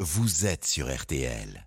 vous êtes sur RTL.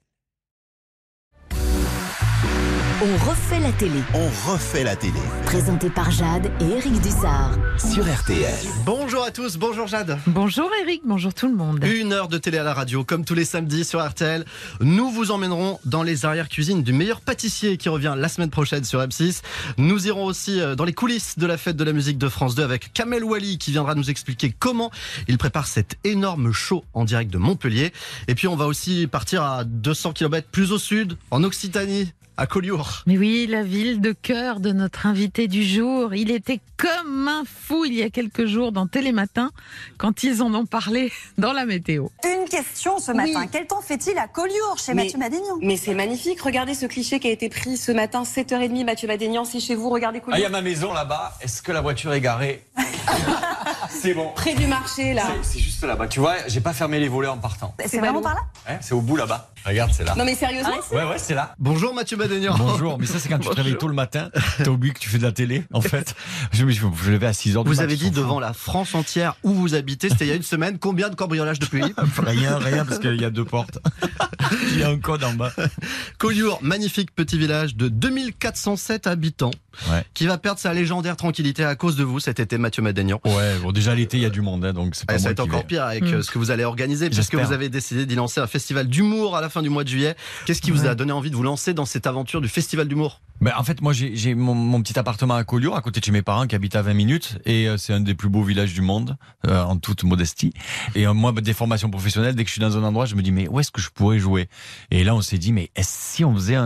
On refait la télé. On refait la télé. Présenté par Jade et Eric Dussard. Sur RTL. Bonjour à tous, bonjour Jade. Bonjour Eric, bonjour tout le monde. 1 heure de télé à la radio, comme tous les samedis sur RTL. Nous vous emmènerons dans les arrières-cuisines du meilleur pâtissier qui revient la semaine prochaine sur M6. Nous irons aussi dans les coulisses de la fête de la musique de France 2 avec Kamel Ouali qui viendra nous expliquer comment il prépare cet énorme show en direct de Montpellier. Et puis on va aussi partir à 200 km plus au sud, en Occitanie, à Collioure. Mais oui, la ville de cœur de notre invité du jour. Il était comme un fou il y a quelques jours dans Télématin quand ils en ont parlé dans la météo. Une question ce matin. Oui. Quel temps fait-il à Collioure chez Mathieu Madénian? Mais c'est magnifique. Regardez ce cliché qui a été pris ce matin, 7h30, Mathieu Madénian, c'est chez vous. Regardez Ah, il y Collioure. a ma maison là-bas. Est-ce que la voiture est garée? C'est bon. Près du marché, là. C'est juste là-bas. Tu vois, j'ai pas fermé les volets en partant. C'est vraiment par là? Hein, c'est au bout là-bas. Regarde, c'est là. Non mais sérieusement Ouais, c'est là. Bonjour Mathieu Madénian. Bonjour, mais ça c'est quand tu te réveilles tôt le matin, t'as oublié que tu fais de la télé, en fait. Je me levais à 6h du Vous matin. avez dit devant la France entière où vous habitez, c'était il y a une semaine. Combien de cambriolages depuis? Rien, parce qu'il y a 2 portes. Il y a un code en bas. Collioure, magnifique petit village de 2407 habitants, Ouais. qui va perdre sa légendaire tranquillité à cause de vous cet été, Mathieu Madénian. Ouais, bon, déjà l'été, il y a du monde, hein, donc c'est pas Ça va moi être qui encore vais. pire avec ce que vous allez organiser, puisque J'espère. vous avez décidé d'y lancer un festival d'humour à la fin du mois de juillet. Qu'est-ce qui vous a donné envie de vous lancer dans cette aventure du festival d'humour? Ben, en fait, moi, j'ai mon petit appartement à Collioure, à côté de chez mes parents, qui habitent à 20 minutes, et c'est un des plus beaux villages du monde, en toute modestie. Et moi, des formations professionnelles, dès que je suis dans un endroit, je me dis, mais où est-ce que je pourrais jouer? Et là, on s'est dit, mais si on faisait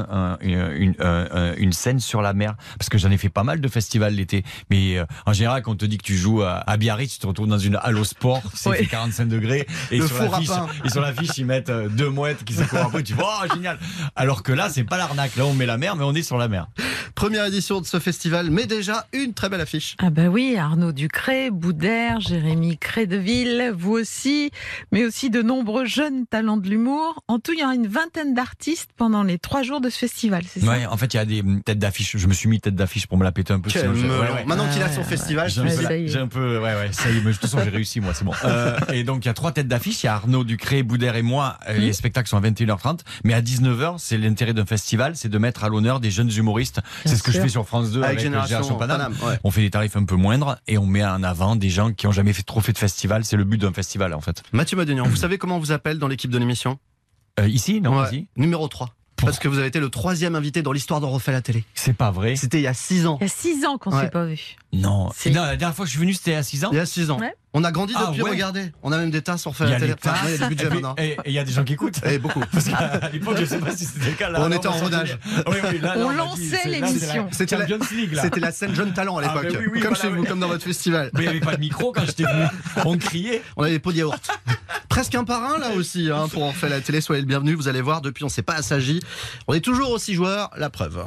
une scène sur la mer? Parce que j'en ai fait pas mal de festivals l'été. Mais en général, quand on te dit que tu joues à Biarritz, tu te retrouves dans une halle au sport, c'est fait 45 degrés, et Le sur four à pain. l'affiche, ils mettent 2 mouettes qui se courent après, tu vois, oh, génial! Alors que là, c'est pas l'arnaque. Là, on met la mer, mais on est sur la mer. Première édition de ce festival, mais déjà une très belle affiche. Ah bah oui, Arnaud Ducré, Boudère, Jérémy Crédeville, vous aussi, mais aussi de nombreux jeunes talents de l'humour. En tout, il y aura une vingtaine d'artistes pendant les 3 jours de ce festival, c'est ça? Ouais, en fait, il y a des têtes d'affiche. Je me suis mis tête d'affiche pour me la péter un peu. Quel sinon melon. Maintenant qu'il a son festival, J'ai Ouais, ça y est. un peu, ouais, ça y est, mais de toute façon, j'ai réussi, moi, c'est bon. Et donc, il y a 3 têtes d'affiche. Il y a Arnaud Ducré, Boudère et moi. Les spectacles sont à 21h30. Mais à 19h, c'est l'intérêt d'un festival, c'est de mettre à l'honneur des jeunes humoristes. C'est ce que je sûr. fais sur France 2 avec avec Génération Paname. Paname. Ouais. On fait des tarifs un peu moindres et on met en avant des gens qui ont jamais fait trop fait de festival. C'est le but d'un festival, en fait. Mathieu Madénian, vous savez comment on vous appelle dans l'équipe de l'émission? Ici, non, Ouais. ici. Numéro 3. Parce que vous avez été le 3e invité dans l'histoire d'On refait la télé. C'est pas vrai. C'était il y a 6 ans. Il y a 6 ans qu'on ne Ouais. s'est pas vu. Non. Si. Non, la dernière fois que je suis venu, c'était à 6 ans. Il y a 6 ans. Ouais. On a grandi Ah depuis, ouais. regardez. On a même des tasses, on refait Il y la a télé. les tasses. Enfin, il y a du budget maintenant. Et il y a des gens qui écoutent. Et beaucoup. Parce qu'à l'époque, je sais pas si c'était le cas. Là, On là, était en m'a sorti- rodage. Oui, là, On m'a dit, lançait c'est- là, l'émission. c'est C'était la la- Champions League, là. C'était la scène Jeune Talent à l'époque. Ah, mais oui, comme voilà, chez vous, oui. comme dans votre festival. Mais il n'y avait pas de micro quand j'étais venu. On criait. On avait des pots de yaourt. Presque un par un là aussi, hein, pour en faire la télé. Soyez le bienvenu. Vous allez voir, depuis on ne s'est pas assagi. On est toujours aussi joueurs, la preuve.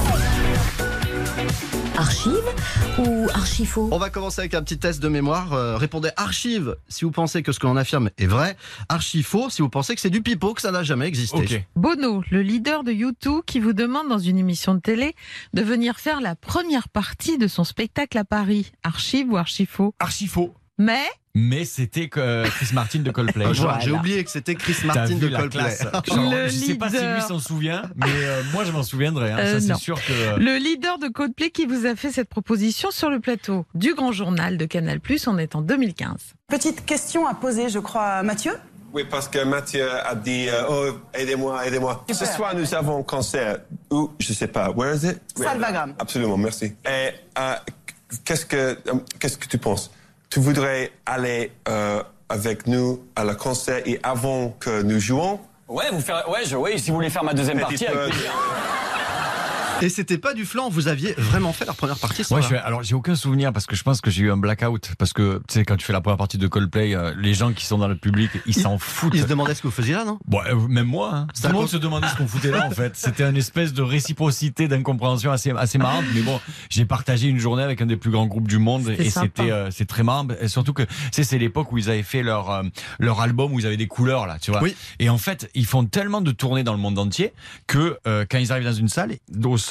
Archive ou archifaux? On va commencer avec un petit test de mémoire. Répondez archive si vous pensez que ce que l'on affirme est vrai. Archi faux si vous pensez que c'est du pipeau, que ça n'a jamais existé. Ok. Bono, le leader de U2, qui vous demande dans une émission de télé de venir faire la première partie de son spectacle à Paris. Archive ou archifaux? Archi faux. Mais c'était Chris Martin de Coldplay. Un joueur, Voilà. j'ai oublié que c'était Chris T'as Martin vu de la Coldplay. classe. Le Je sais pas si leader. lui s'en souvient, mais moi je m'en souviendrai. Hein. Ça Non. c'est sûr que. le leader de Coldplay qui vous a fait cette proposition sur le plateau du Grand Journal de Canal+, on est en 2015. Petite question à poser, je crois, à Mathieu. Oui, parce que Mathieu a dit oh, aidez-moi, aidez-moi. Ce soir, nous avons un concert où, je sais pas, where is it? Salvagram. Absolument, merci. Et qu'est-ce que tu penses? Tu voudrais aller avec nous à le concert et avant que nous jouons? Ouais, si vous voulez faire ma deuxième Petit partie, avec peu. plaisir. Et c'était pas du flan, vous aviez vraiment fait la première partie ce Ouais, soir-là. alors j'ai aucun souvenir parce que je pense que j'ai eu un blackout parce que tu sais quand tu fais la première partie de Coldplay, les gens qui sont dans le public ils s'en foutent. Ils se demandaient ce que vous faisiez là, non? Bon, même moi, hein. Tout le monde se demandait ce qu'on foutait là en fait. C'était une espèce de réciprocité, d'incompréhension assez marrante. Mais bon, j'ai partagé une journée avec un des plus grands groupes du monde C'était et sympa. c'est très marrant. Et surtout que c'est l'époque où ils avaient fait leur album où ils avaient des couleurs là, tu vois. Oui. Et en fait, ils font tellement de tournées dans le monde entier que quand ils arrivent dans une salle, au sol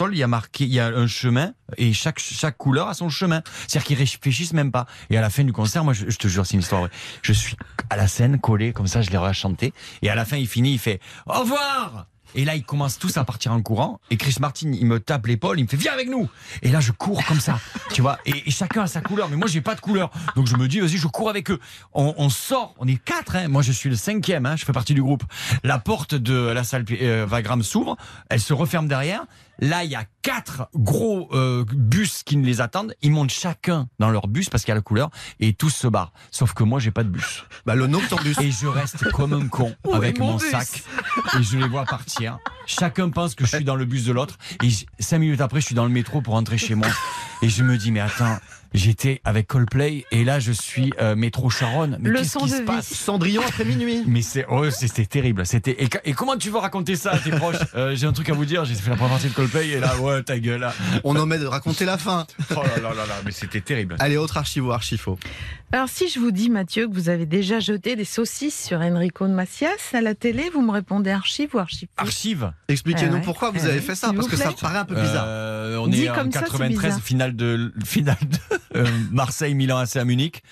sol, il y a marqué, il y a un chemin et chaque couleur a son chemin. C'est-à-dire qu'ils réfléchissent même pas. Et à la fin du concert, moi, je te jure, c'est une histoire vraie. Je suis à la scène, collé, comme ça, je les regarde chanter. Et à la fin, il finit, il fait au revoir. Et là, ils commencent tous à partir en courant. Et Chris Martin, il me tape l'épaule, il me fait viens avec nous. Et là, je cours comme ça, tu vois. Et chacun a sa couleur. Mais moi, j'ai pas de couleur. Donc je me dis, vas-y, je cours avec eux. On sort, on est 4. Hein. Moi, je suis le 5e. Hein. Je fais partie du groupe. La porte de la salle Wagram s'ouvre. Elle se referme derrière. Là, il y a 4 gros bus qui les attendent. Ils montent chacun dans leur bus parce qu'il y a la couleur et tous se barrent. Sauf que moi, j'ai pas de bus. Bah, le noctambus. Et je reste comme un con avec mon sac et je les vois partir. Chacun pense que je suis dans le bus de l'autre. Et 5 minutes après, je suis dans le métro pour rentrer chez moi. Et je me dis, mais attends, j'étais avec Coldplay et là, je suis métro Charonne. Mais qu'est-ce qui se passe ? Cendrillon après minuit. Mais c'était terrible. Et comment tu veux raconter ça à tes proches ? J'ai un truc à vous dire. J'ai fait la première partie de Coldplay et là, ouais, ta gueule. Là. On omet de raconter la fin. Oh là, mais c'était terrible. Allez, autre archivo, archifaux. Alors si je vous dis, Mathieu, que vous avez déjà jeté des saucisses sur Enrico Macias à la télé, vous me répondez archive ou archive ? Archive. Expliquez-nous pourquoi vous avez fait ça, parce que ça paraît un peu bizarre. On est en 93, finale de Marseille-Milan AC à Munich.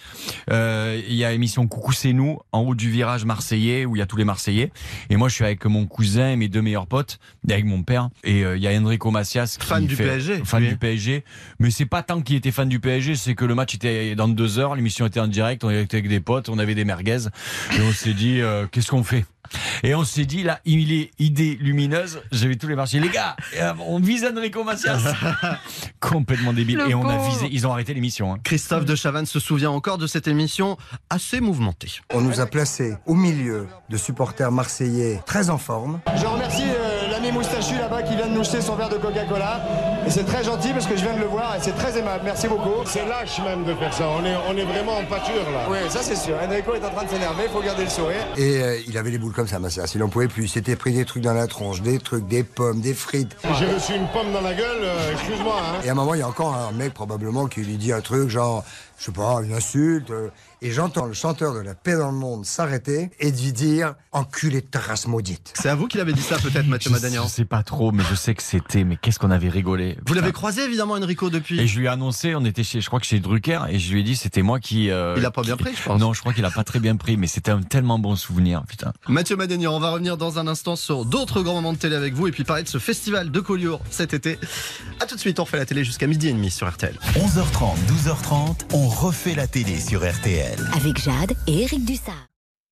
Il y a émission Coucou c'est nous, en haut du virage marseillais, où il y a tous les Marseillais. Et moi, je suis avec mon cousin et mes 2 meilleurs potes, avec mon père. Et il y a Enrico Macias qui fan du PSG. Fan du PSG. Mais c'est pas tant qu'il était fan du PSG, c'est que le match était dans 2 heures, l'émission était en direct, on était avec des potes, on avait des merguez. Et on s'est dit, qu'est-ce qu'on fait ? Et on s'est dit, là, il est idée lumineuse. J'avais tous les marchés. Les gars, on vise Enrico Macias. Complètement débile. Et on a visé, ils ont arrêté l'émission. Hein. Christophe de Chavannes se souvient encore de cette émission assez mouvementée. On nous a placés au milieu de supporters marseillais très en forme. Je remercie l'ami moustachu là-bas qui vient de nous jeter son verre de Coca-Cola. Et c'est très gentil parce que je viens de le voir et c'est très aimable. Merci beaucoup. C'est lâche même de faire ça. On est vraiment en pâture là. Oui, ça c'est sûr. Enrico est en train de s'énerver, il faut garder le sourire. Et il avait les boules comme ça, Macias. Il en pouvait plus. Il s'était pris des trucs dans la tronche, des trucs, des pommes, des frites. J'ai reçu une pomme dans la gueule, excuse-moi. Hein. Et à un moment, il y a encore un mec probablement qui lui dit un truc genre, je sais pas, une insulte. Et j'entends le chanteur de La Paix dans le Monde s'arrêter et lui dire « Enculé de ta race maudite ». C'est à vous qu'il avait dit ça peut-être, Mathieu Madanian. Je sais pas trop, mais je sais que c'était. Mais qu'est-ce qu'on avait rigolé. Vous l'avez croisé évidemment, Enrico, depuis. Et je lui ai annoncé, on était je crois que chez Drucker, et je lui ai dit c'était moi qui. Il a pas bien pris, je pense. Non, je crois qu'il a pas très bien pris, mais c'était un tellement bon souvenir, putain. Mathieu Madanian, on va revenir dans un instant sur d'autres grands moments de télé avec vous et puis parler de ce festival de Collioure cet été. A tout de suite, on refait la télé jusqu'à 12h30 sur RTL. 11h30, 12h30, on refait la télé sur RTL. Avec Jade et Eric Dussard.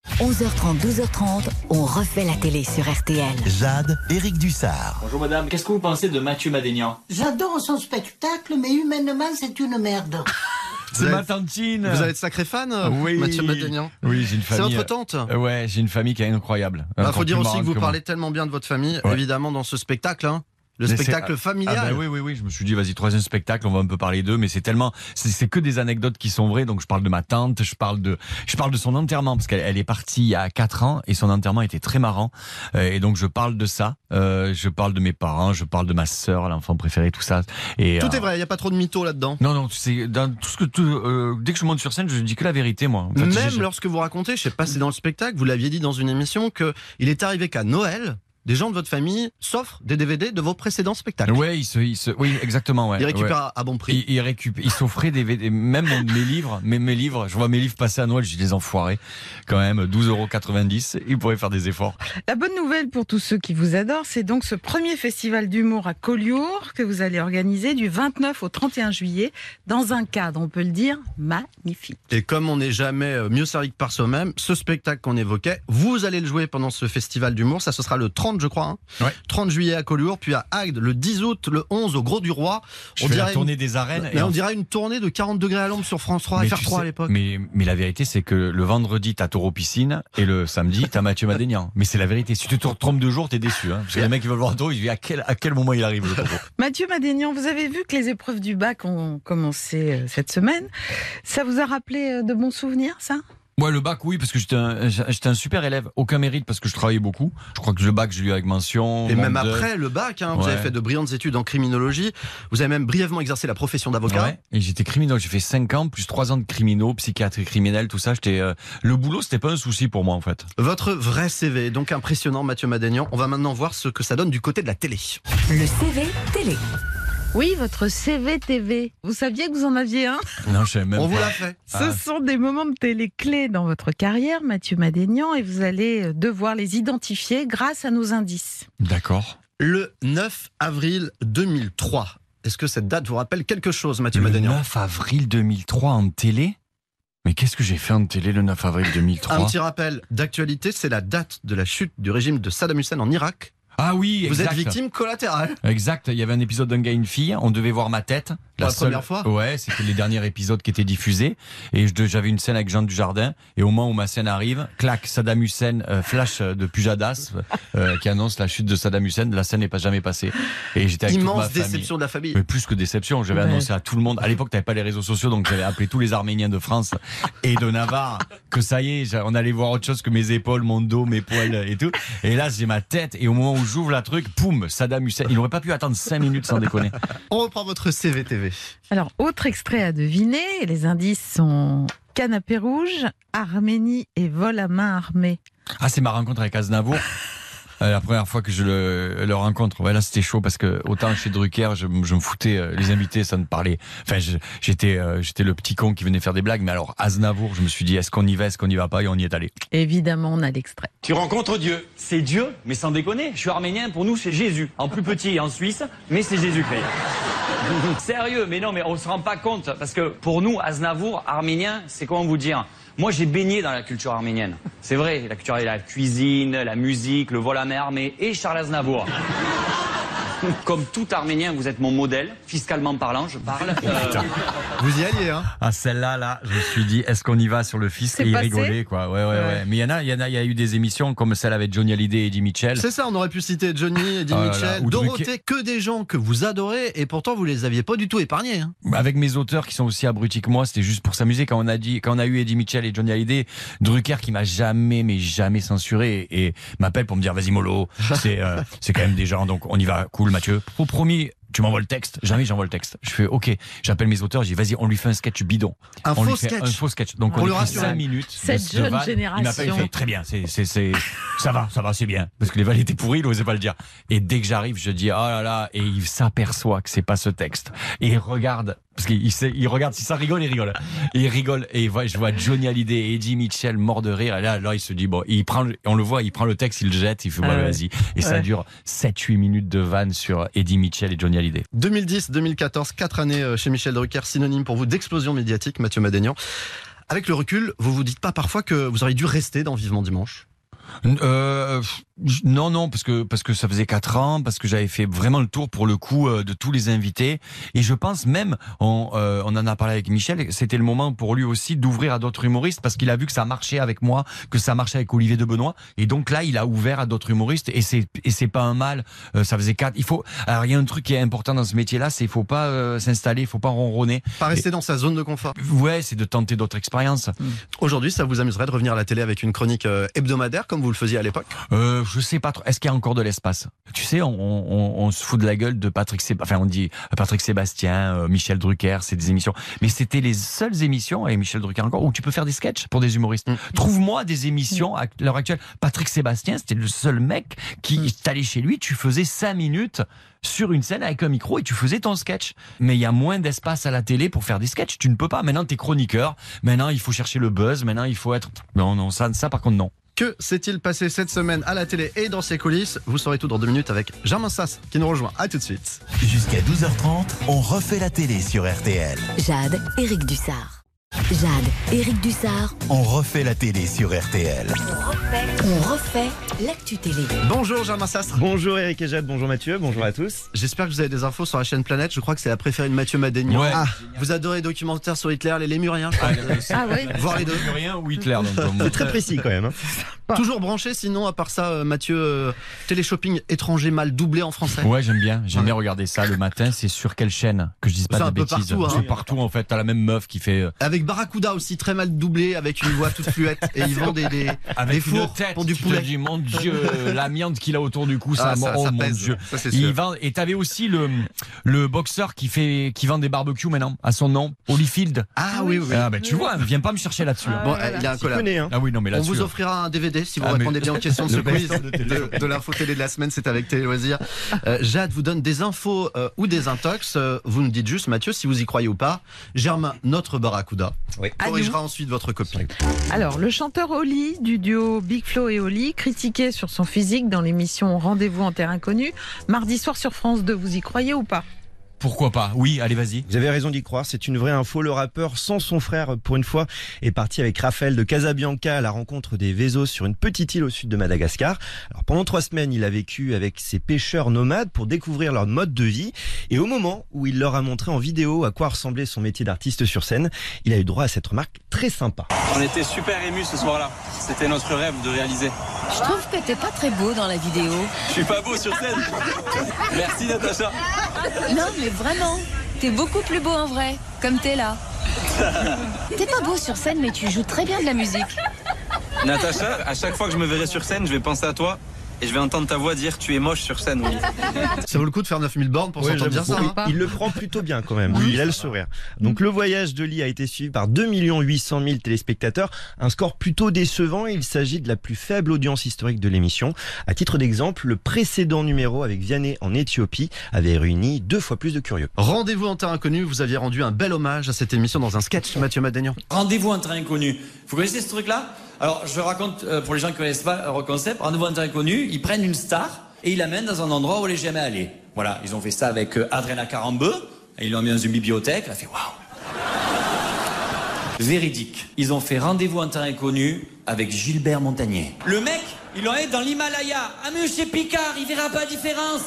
11h30, 12h30, on refait la télé sur RTL. Jade, Eric Dussard. Bonjour madame, qu'est-ce que vous pensez de Mathieu Madénian ? J'adore son spectacle, mais humainement, c'est une merde. C'est ma tantine. Vous avez de sacrés fans, oui. Mathieu Madénian ? Oui, j'ai une famille. C'est votre tante ? Ouais, j'ai une famille qui est incroyable. Il faut dire aussi que vous parlez tellement bien de votre famille, évidemment, dans ce spectacle. Hein. Le spectacle familial. Ah bah oui, je me suis dit, vas-y, 3e spectacle, on va un peu parler d'eux, mais c'est tellement, c'est que des anecdotes qui sont vraies, donc je parle de ma tante, je parle de son enterrement, parce qu'elle est partie il y a 4 ans, et son enterrement était très marrant, et donc je parle de ça, je parle de mes parents, je parle de ma sœur, l'enfant préféré, tout ça. Et, tout est vrai, il n'y a pas trop de mythos là-dedans. Non, c'est dans tout ce que dès que je monte sur scène, je dis que la vérité, moi. En fait, même lorsque vous racontez, je sais pas si c'est dans le spectacle, vous l'aviez dit dans une émission, que il est arrivé qu'à Noël, des gens de votre famille s'offrent des DVD de vos précédents spectacles. Oui, oui, exactement. Ouais, ils récupèrent à bon prix. Ils s'offraient des DVD, même mes livres. Je vois mes livres passer à Noël, je dis les enfoirés. Quand même, 12,90 €. Ils pourraient faire des efforts. La bonne nouvelle pour tous ceux qui vous adorent, c'est donc ce premier festival d'humour à Collioure que vous allez organiser du 29 au 31 juillet dans un cadre, on peut le dire, magnifique. Et comme on n'est jamais mieux servi que par soi-même, ce spectacle qu'on évoquait, vous allez le jouer pendant ce festival d'humour. Ça, ce sera le 30, je crois. Hein. Ouais. 30 juillet à Collioure, puis à Agde le 10 août, le 11 au Gros du Roi. On dirait la tournée des arènes. On dirait une tournée de 40 degrés à l'ombre sur France 3, FR3 à l'époque. Mais la vérité, c'est que le vendredi, t'as Taureau Piscine et le samedi, t'as Mathieu Madénian. Mais c'est la vérité. Si tu te trompes de jour, t'es déçu. Hein. Parce que les mecs qui veulent voir Taureau, ils disent à quel moment il arrive le Taureau. Mathieu Madénian, vous avez vu que les épreuves du bac ont commencé cette semaine. Ça vous a rappelé de bons souvenirs, ça ? Ouais, le bac, oui, parce que j'étais un super élève. Aucun mérite parce que je travaillais beaucoup. Je crois que le bac, je l'ai eu avec mention. Et même après le bac, vous avez fait de brillantes études en criminologie. Vous avez même brièvement exercé la profession d'avocat. Ouais, et j'étais criminel. J'ai fait 5 ans, plus 3 ans de criminaux, psychiatrie criminelle, tout ça. Le boulot, c'était pas un souci pour moi, en fait. Votre vrai CV, donc impressionnant, Mathieu Madénian. On va maintenant voir ce que ça donne du côté de la télé. Le CV télé. Oui, votre CV TV. Vous saviez que vous en aviez un ? Non, je savais même pas. On vous l'a fait. Ce sont des moments de télé clés dans votre carrière, Mathieu Madénian, et vous allez devoir les identifier grâce à nos indices. D'accord. Le 9 avril 2003. Est-ce que cette date vous rappelle quelque chose, Mathieu Madénian ? 9 avril 2003 en télé ? Mais qu'est-ce que j'ai fait en télé le 9 avril 2003 ? Un petit rappel d'actualité, c'est la date de la chute du régime de Saddam Hussein en Irak. Ah oui, exact. Vous êtes victime collatérale. Exact, il y avait un épisode d'un gars et une fille, on devait voir ma tête. La première fois ? Ouais, c'était les derniers épisodes qui étaient diffusés. Et j'avais une scène avec Jean Dujardin. Et au moment où ma scène arrive, clac, Saddam Hussein, flash de Pujadas, qui annonce la chute de Saddam Hussein. La scène n'est pas jamais passée. Et j'étais avec toute ma famille. Immense déception de la famille. Mais plus que déception, j'avais annoncé à tout le monde. À l'époque, t'avais pas les réseaux sociaux, donc j'avais appelé tous les Arméniens de France et de Navarre que ça y est, on allait voir autre chose que mes épaules, mon dos, mes poils et tout. Et là, j'ai ma tête. Et au moment où j'ouvre la truc, poum, Saddam Hussein. Il n'aurait pas pu attendre 5 minutes sans déconner. On reprend votre CV TV. Alors, autre extrait à deviner, les indices sont canapé rouge, Arménie et vol à main armée. Ah, c'est ma rencontre avec Aznavour. La première fois que je le rencontre, ouais, là c'était chaud parce que autant chez Drucker, je me foutais, les invités, ça me parlait. Enfin, j'étais le petit con qui venait faire des blagues, mais alors Aznavour, je me suis dit, est-ce qu'on y va, est-ce qu'on y va pas, et on y est allé. Évidemment, on a l'extrait. Tu rencontres Dieu. C'est Dieu, mais sans déconner. Je suis arménien, pour nous c'est Jésus. En plus petit et en Suisse, mais c'est Jésus-Christ. Sérieux, mais non, mais on se rend pas compte. Parce que pour nous, Aznavour, arménien, c'est comment vous dire ? Moi, j'ai baigné dans la culture arménienne. C'est vrai, la culture, la cuisine, la musique, le vol à main armée et Charles Aznavour. Comme tout Arménien, vous êtes mon modèle, fiscalement parlant, je parle. Vous y alliez, hein ? Ah, celle-là, là, je me suis dit, est-ce qu'on y va sur le fisc ? Et il rigolait, quoi. Ouais. Mais il y a eu des émissions comme celle avec Johnny Hallyday et Eddie Mitchell. C'est ça, on aurait pu citer Johnny, Eddie Mitchell, Dorothée, que des gens que vous adorez, et pourtant vous les aviez pas du tout épargnés. Hein. Avec mes auteurs qui sont aussi abrutis que moi, c'était juste pour s'amuser. Quand on a eu Eddie Mitchell et Johnny Hallyday, Drucker qui m'a jamais censuré et m'appelle pour me dire, vas-y mollo, c'est quand même des gens, donc on y va, cool Mathieu. Promis, tu m'envoies le texte. Jamais j'envoie le texte. Je fais OK. J'appelle mes auteurs. Je dis vas-y, on lui fait un sketch bidon. Un faux sketch. Donc on lui fait 5 minutes. Cette jeune génération. Il m'appelle, il fait très bien. Ça va, c'est bien. Parce que les vannes étaient pourries, il n'osait pas le dire. Et dès que j'arrive, je dis oh là là. Et il s'aperçoit que c'est pas ce texte. Et il regarde. Parce qu'il regarde, si ça rigole, il rigole. Et il rigole, et je vois Johnny Hallyday et Eddie Mitchell mort de rire. Et là, il se dit, bon, on le voit, il prend le texte, il le jette, il fait, vas-y. Et ça dure 7-8 minutes de vanne sur Eddie Mitchell et Johnny Hallyday. 2010-2014, 4 années chez Michel Drucker, synonyme pour vous d'explosion médiatique, Mathieu Madénian. Avec le recul, vous vous dites pas parfois que vous auriez dû rester dans Vivement Dimanche ? Non, parce que ça faisait 4 ans, parce que j'avais fait vraiment le tour pour le coup de tous les invités, et je pense même, on en a parlé avec Michel, c'était le moment pour lui aussi d'ouvrir à d'autres humoristes, parce qu'il a vu que ça marchait avec moi, que ça marchait avec Olivier de Benoît, et donc là il a ouvert à d'autres humoristes, et c'est pas un mal. Ça faisait 4. Alors il y a un truc qui est important dans ce métier-là, c'est il faut pas s'installer, il faut pas ronronner, pas rester dans sa zone de confort. Ouais, c'est de tenter d'autres expériences. Aujourd'hui, ça vous amuserait de revenir à la télé avec une chronique hebdomadaire comme vous le faisiez à l'époque ? Je sais pas trop. Est-ce qu'il y a encore de l'espace ? Tu sais, on se fout de la gueule de Patrick Sébastien. Enfin, on dit Patrick Sébastien, Michel Drucker, c'est des émissions. Mais c'était les seules émissions, et Michel Drucker encore, où tu peux faire des sketchs pour des humoristes. Trouve-moi des émissions à l'heure actuelle. Patrick Sébastien, c'était le seul mec qui t'allais chez lui, tu faisais 5 minutes sur une scène avec un micro et tu faisais ton sketch. Mais il y a moins d'espace à la télé pour faire des sketchs. Tu ne peux pas. Maintenant, t'es chroniqueur. Maintenant, il faut chercher le buzz. Maintenant, il faut être... Non, ça par contre, non. Que s'est-il passé cette semaine à la télé et dans ses coulisses ? Vous saurez tout dans 2 minutes avec Germain Sass qui nous rejoint. À tout de suite. Jusqu'à 12h30, on refait la télé sur RTL. Jade, Éric Dussard. Éric Dussard. On refait la télé sur RTL. On refait l'actu télé. Bonjour Germain Sass. Bonjour Éric et Jade, bonjour Mathieu, bonjour à tous. J'espère que vous avez des infos sur la chaîne Planète. Je crois que c'est la préférée de Mathieu Madénian. Ouais. Vous adorez les documentaires sur Hitler, les Lémuriens. Ah oui. Voir les deux. Lémuriens ou Hitler. C'est très précis quand même. Toujours branché, sinon, à part ça, Mathieu, télé-shopping étranger mal doublé en français. Ouais, j'aime bien regarder ça le matin. C'est sur quelle chaîne? Que je dise pas de bêtises. Partout, c'est partout en fait. T'as la même meuf qui fait. Avec Barracuda aussi, très mal doublé, avec une voix toute fluette. Et ils vendent des fours tête, pour du poulet. Tu te dis, mon Dieu, l'amiante qu'il a autour du cou, ça pèse. mon Dieu. Ça, c'est sûr. Et t'avais aussi le boxeur qui vend des barbecues maintenant, à son nom, Holyfield. Ah oui. Ah, ben, tu vois, viens pas me chercher là-dessus. Bon, il y a un collab. Ah oui, non, mais on vous offrira un DVD si vous répondez bien aux questions de ce quiz de l'info télé de la semaine. C'est avec Télé Loisirs. Jade vous donne des infos ou des intox. Vous nous dites juste, Mathieu, si vous y croyez ou pas. Germain, notre Barracuda, corrigera ensuite votre copie. Alors, le chanteur Oli du duo Big Flo et Oli, critiqué sur son physique dans l'émission Rendez-vous en terre inconnue, mardi soir sur France 2. Vous y croyez ou pas? Pourquoi pas? Oui, allez, vas-y. Vous avez raison d'y croire, c'est une vraie info. Le rappeur, sans son frère, pour une fois, est parti avec Raphaël de Casabianca à la rencontre des Vezos sur une petite île au sud de Madagascar. Alors, pendant 3 semaines, il a vécu avec ces pêcheurs nomades pour découvrir leur mode de vie. Et au moment où il leur a montré en vidéo à quoi ressemblait son métier d'artiste sur scène, il a eu droit à cette remarque très sympa. On était super émus ce soir-là. C'était notre rêve de réaliser. Je trouve que t'es pas très beau dans la vidéo. Je suis pas beau sur scène. Merci Natacha. Non mais vraiment, t'es beaucoup plus beau en vrai, comme t'es là. T'es pas beau sur scène mais tu joues très bien de la musique. Natacha, à chaque fois que je me verrai sur scène, je vais penser à toi. Et je vais entendre ta voix dire tu es moche sur scène, oui. Ça vaut le coup de faire 9000 bornes pour s'entendre dire ça. Il le prend plutôt bien quand même. Il a le sourire. Donc le voyage de Lee a été suivi par 2 800 000 téléspectateurs. Un score plutôt décevant. Il s'agit de la plus faible audience historique de l'émission. À titre d'exemple, le précédent numéro avec Vianney en Éthiopie avait réuni 2 fois plus de curieux. Rendez-vous en terre inconnue. Vous aviez rendu un bel hommage à cette émission dans un sketch, Mathieu Madénian. Rendez-vous en terre inconnue. Vous connaissez ce truc-là? Alors, je raconte, pour les gens qui ne connaissent pas le concept, Rendez-vous en terre inconnue, ils prennent une star et ils l'amènent dans un endroit où elle n'est jamais allée. Voilà, ils ont fait ça avec Adrena Carambeu, et ils l'ont mis dans une bibliothèque, elle a fait waouh. Véridique, ils ont fait Rendez-vous en terre inconnue avec Gilbert Montagnier. Le mec, ils l'ont aidé dans l'Himalaya. Ah, monsieur Picard, il verra pas la différence.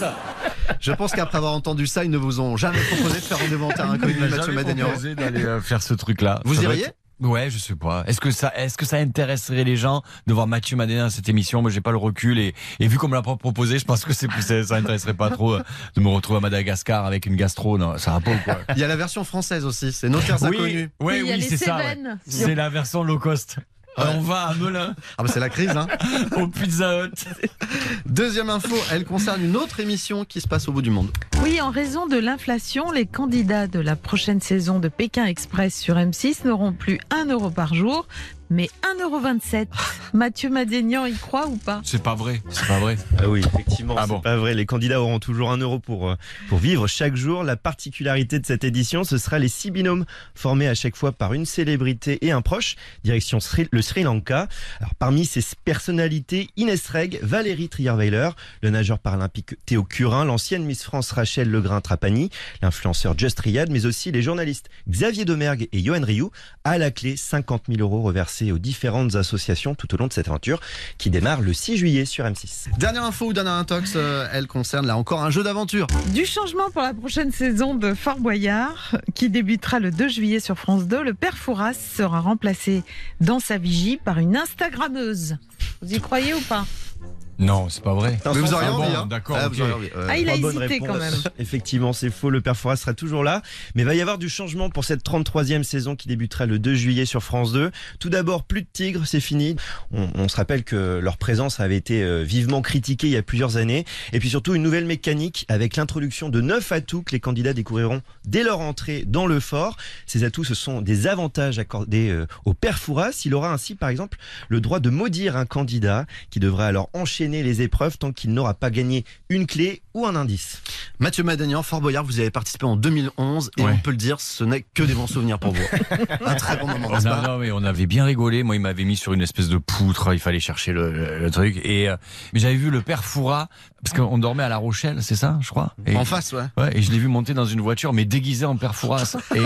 Je pense qu'après avoir entendu ça, ils ne vous ont jamais proposé de faire Rendez-vous en terre inconnue, Mathieu Madénian. Proposé d'aller faire ce truc-là. Vous iriez? Ouais, je sais pas. Est-ce que ça intéresserait les gens de voir Mathieu Madénian dans cette émission? Moi, j'ai pas le recul et vu qu'on me l'a pas proposé, je pense que ça intéresserait pas trop de me retrouver à Madagascar avec une gastro. Non, ça va pas ou quoi? Il y a la version française aussi, c'est Nos terres inconnues. Oui, c'est ça. Ouais. C'est la version low cost. On va à Melun. Ah bah c'est la crise, hein. Au Pizza Hut. Deuxième info, elle concerne une autre émission qui se passe au bout du monde. Oui, en raison de l'inflation, les candidats de la prochaine saison de Pékin Express sur M6 n'auront plus 1 euro par jour, mais 1,27 €. Mathieu Madénian y croit ou pas? C'est pas vrai, c'est pas vrai. Ah oui, effectivement, ah c'est bon. Pas vrai. Les candidats auront toujours 1 euro pour vivre chaque jour. La particularité de cette édition, ce sera les 6 binômes formés à chaque fois par une célébrité et un proche. Direction le Sri Lanka. Alors, parmi ces personnalités, Inès Reg, Valérie Trierweiler, le nageur paralympique Théo Curin, l'ancienne Miss France Rachel Legrain-Trapani, l'influenceur Just Riyad, mais aussi les journalistes Xavier Domergue et Yoann Rioux. À la clé, 50 000 € reversés aux différentes associations tout au long de cette aventure qui démarre le 6 juillet sur M6. Dernière info ou dernière intox, elle concerne là encore un jeu d'aventure. Du changement pour la prochaine saison de Fort Boyard qui débutera le 2 juillet sur France 2. Le père Fouras sera remplacé dans sa vigie par une Instagrammeuse. Vous y croyez ou pas? Non, c'est pas vrai. Mais vous auriez envie, hein. D'accord. Ah, Okay. Il a hésité quand même. Effectivement, c'est faux. Le père Fouras sera toujours là. Mais il va y avoir du changement pour cette 33e saison qui débutera le 2 juillet sur France 2. Tout d'abord, plus de tigres, c'est fini. On se rappelle que leur présence avait été vivement critiquée il y a plusieurs années. Et puis surtout, une nouvelle mécanique avec l'introduction de 9 atouts que les candidats découvriront dès leur entrée dans le fort. Ces atouts, ce sont des avantages accordés au père Fouras. Il aura ainsi, par exemple, le droit de maudire un candidat qui devra alors enchaîner les épreuves tant qu'il n'aura pas gagné une clé ou un indice. Mathieu Madénian, Fort Boyard, vous y avez participé en 2011 et on peut le dire, ce n'est que des bons souvenirs pour vous. Un très bon moment, n'est-ce pas? Non, mais on avait bien rigolé. Moi, il m'avait mis sur une espèce de poutre. Il fallait chercher le truc. Mais j'avais vu le père Fouras parce qu'on dormait à La Rochelle, c'est ça, je crois. En face, ouais. Ouais. Et je l'ai vu monter dans une voiture, mais déguisé en père Fouras et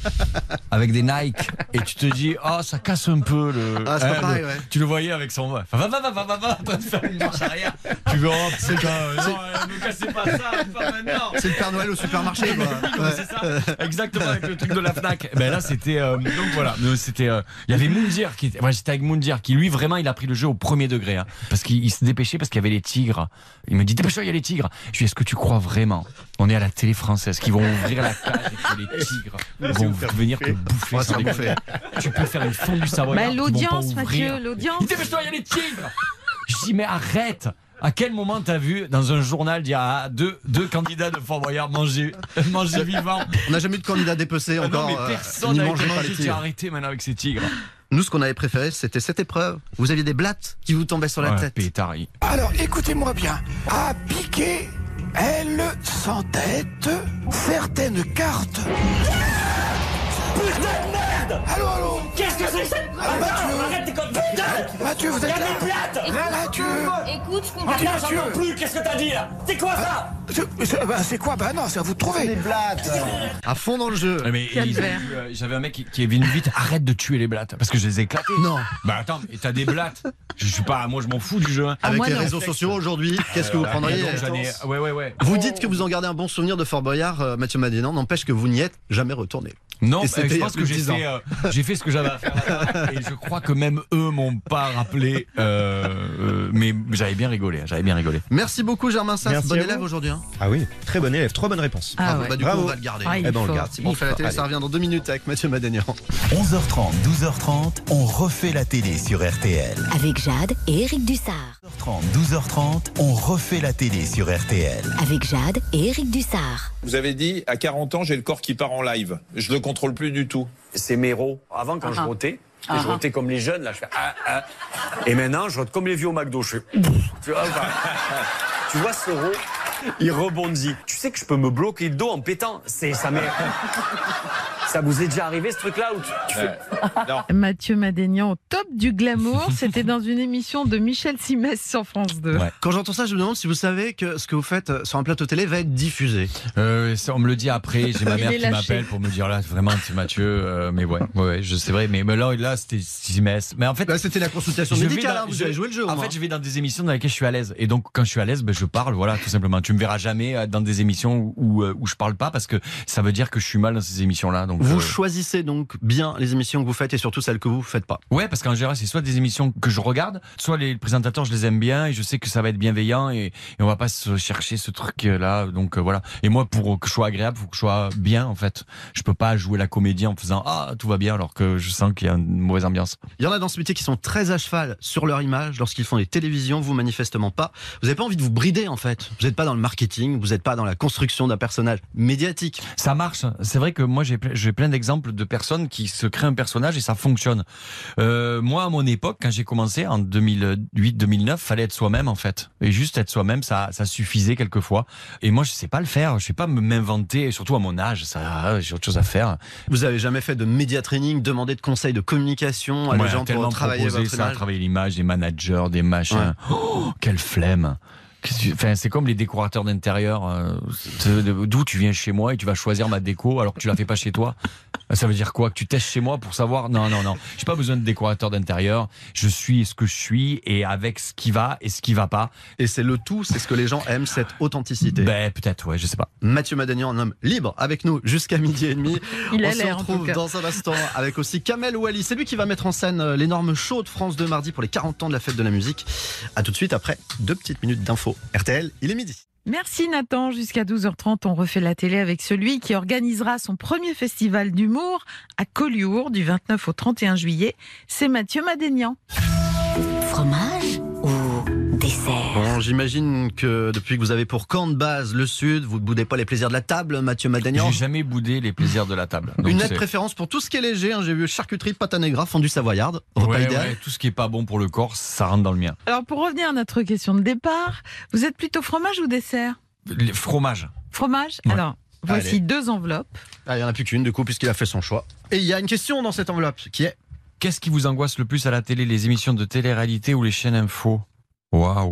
avec des Nike. Et tu te dis, ça casse un peu le. Ah, c'est pas pareil, ouais. Tu le voyais avec son. Va, en train de faire une marche marche arrière. Tu veux, oh, putain, non, ne cassez pas ça, pas maintenant. C'est le Père Noël au supermarché, quoi. Ouais. C'est ça, exactement, avec le truc de la Fnac. Ben là, c'était, donc voilà, c'était, il y avait Moundir qui était, j'étais avec Moundir qui, lui, vraiment, il a pris le jeu au premier degré, hein, parce qu'il se dépêchait parce qu'il y avait les tigres. Il me dit, dépêche-toi, il y a les tigres. Je lui dis, est-ce que tu crois vraiment, on est à la télé française, qu'ils vont ouvrir la cage et que les tigres vont venir te bouffer sans déconner. Tu peux faire une fondue savoyarde. L'audience, Mathieu, l'audience. Dépêche-toi, il y a les tigres. Je dis, mais arrête. À quel moment t'as vu dans un journal dire deux candidats de Fort Boyard manger vivant? On n'a jamais eu de candidat dépecé encore. Non, mais personne n'a été mangé. Tu as arrêté maintenant avec ces tigres. Nous, ce qu'on avait préféré, c'était cette épreuve. Vous aviez des blattes qui vous tombaient sur la tête. Pétari. Alors, écoutez-moi bien. À piquer, elle s'entête certaines cartes. Putain de merde! Allô? Qu'est-ce que c'est ça? Arrête tes connes! Putain! Mathieu, vous êtes là? Il y a des plates! Mathieu! Écoute, je comprends Mathieu, j'en peux plus! Qu'est-ce que t'as dit là? C'est quoi ça? C'est quoi? Bah non, c'est à vous de trouver. Des blattes! À fond dans le jeu. Mais j'avais un mec qui est venu vite, arrête de tuer les blattes, parce que je les ai éclatés. Non. Bah attends, et t'as des blattes. Je suis pas, moi je m'en fous du jeu. Hein. Avec les réseaux sociaux aujourd'hui, qu'est-ce que vous prendriez? Ouais. Vous dites que vous en gardez un bon souvenir de Fort Boyard, Mathieu Madénian, n'empêche que vous n'y êtes jamais retourné. Non, je pense que j'ai fait ce que j'avais à faire là-bas, et je crois que même eux m'ont pas rappelé, mais j'avais bien rigolé. Merci beaucoup Germain Sass, bon élève aujourd'hui. Hein. Ah oui, très bon élève, 3 bonnes réponses. Du coup on va le garder. On le garde. C'est bon, on fait la télé, ça revient dans 2 minutes avec Mathieu Madénian. 11h30, 12h30, on refait la télé sur RTL. Avec Jade et Eric Dussard. 12h30, on refait la télé sur RTL. Avec Jade et Eric Dussard. Vous avez dit, à 40 ans, j'ai le corps qui part en live. Je le contrôle plus du tout. C'est mes rots. Avant, quand je rotais, je rotais comme les jeunes, là, je fais Et maintenant, je rote comme les vieux au McDo. Je fais tu vois ce rot, il rebondit. Tu sais que je peux me bloquer le dos en pétant. Ça vous est déjà arrivé ce truc-là où tu fais... Mathieu Madénian au top du glamour, c'était dans une émission de Michel Simès sur France 2. Ouais. Quand j'entends ça, je me demande si vous savez que ce que vous faites sur un plateau télé va être diffusé. Ça, on me le dit après, j'ai ma mère qui m'appelle pour me dire là, vraiment, c'est Mathieu, mais ouais, c'est vrai, mais là, c'était Simès. Mais en fait, là, c'était la consultation médicale, vous avez joué le jeu. En fait, je vais dans des émissions dans lesquelles je suis à l'aise, et donc quand je suis à l'aise, je parle, voilà, tout simplement. Tu me verras jamais dans des émissions où je parle pas, parce que ça veut dire que je suis mal dans ces émissions-là. Donc, vous choisissez donc bien les émissions que vous faites et surtout celles que vous faites pas. Ouais, parce qu'en général, c'est soit des émissions que je regarde, soit les présentateurs, je les aime bien et je sais que ça va être bienveillant et on va pas se chercher ce truc-là. Donc voilà. Et moi, pour que je sois agréable, faut que je sois bien, en fait. Je peux pas jouer la comédie en faisant tout va bien alors que je sens qu'il y a une mauvaise ambiance. Il y en a dans ce métier qui sont très à cheval sur leur image lorsqu'ils font des télévisions, vous manifestement pas. Vous avez pas envie de vous brider, en fait. Vous n'êtes pas dans le marketing, vous n'êtes pas dans la construction d'un personnage médiatique. Ça marche. C'est vrai que moi, j'ai plein d'exemples de personnes qui se créent un personnage et ça fonctionne. Moi, à mon époque, quand j'ai commencé en 2008-2009, fallait être soi-même, en fait. Et juste être soi-même, ça suffisait quelquefois. Et moi, je sais pas le faire. Je sais pas m'inventer, surtout à mon âge. J'ai autre chose à faire. Vous avez jamais fait de média training, demandé de conseils de communication à des gens pour travailler votre image? Travailler l'image, des managers, des machins. Ouais. Oh, quelle flemme! Enfin, c'est comme les décorateurs d'intérieur. D'où tu viens chez moi et tu vas choisir ma déco alors que tu la fais pas chez toi. Ça veut dire quoi? Que tu testes chez moi pour savoir? Non. J'ai pas besoin de décorateur d'intérieur. Je suis ce que je suis et avec ce qui va et ce qui va pas. Et c'est le tout, c'est ce que les gens aiment, cette authenticité. Peut-être, ouais, je sais pas. Mathieu Madénian, un homme libre avec nous jusqu'à 12h30. Il On se retrouve dans un instant avec aussi Kamel Ouali. C'est lui qui va mettre en scène l'énorme show de France 2 mardi pour les 40 ans de la fête de la musique. À tout de suite après 2 petites minutes d'infos. RTL, il est midi. Merci Nathan, jusqu'à 12h30 on refait la télé avec celui qui organisera son premier festival d'humour à Collioure du 29 au 31 juillet, c'est Mathieu Madénian. Fromage ou dessert? Bon, j'imagine que depuis que vous avez pour camp de base le Sud, vous ne boudez pas les plaisirs de la table, Mathieu Madénian? J'ai jamais boudé les plaisirs de la table. Donc une nette préférence pour tout ce qui est léger, hein. J'ai vu charcuterie, pâte à negra, fondue savoyarde, repas idéal. Ouais, tout ce qui est pas bon pour le corps, ça rentre dans le mien. Alors pour revenir à notre question de départ, vous êtes plutôt fromage ou dessert? Fromage. Fromage? Ouais. Alors, voici 2 enveloppes. Il n'y en a plus qu'une, du coup, puisqu'il a fait son choix. Et il y a une question dans cette enveloppe qui est: qu'est-ce qui vous angoisse le plus à la télé, les émissions de télé-réalité ou les chaînes info? Waouh!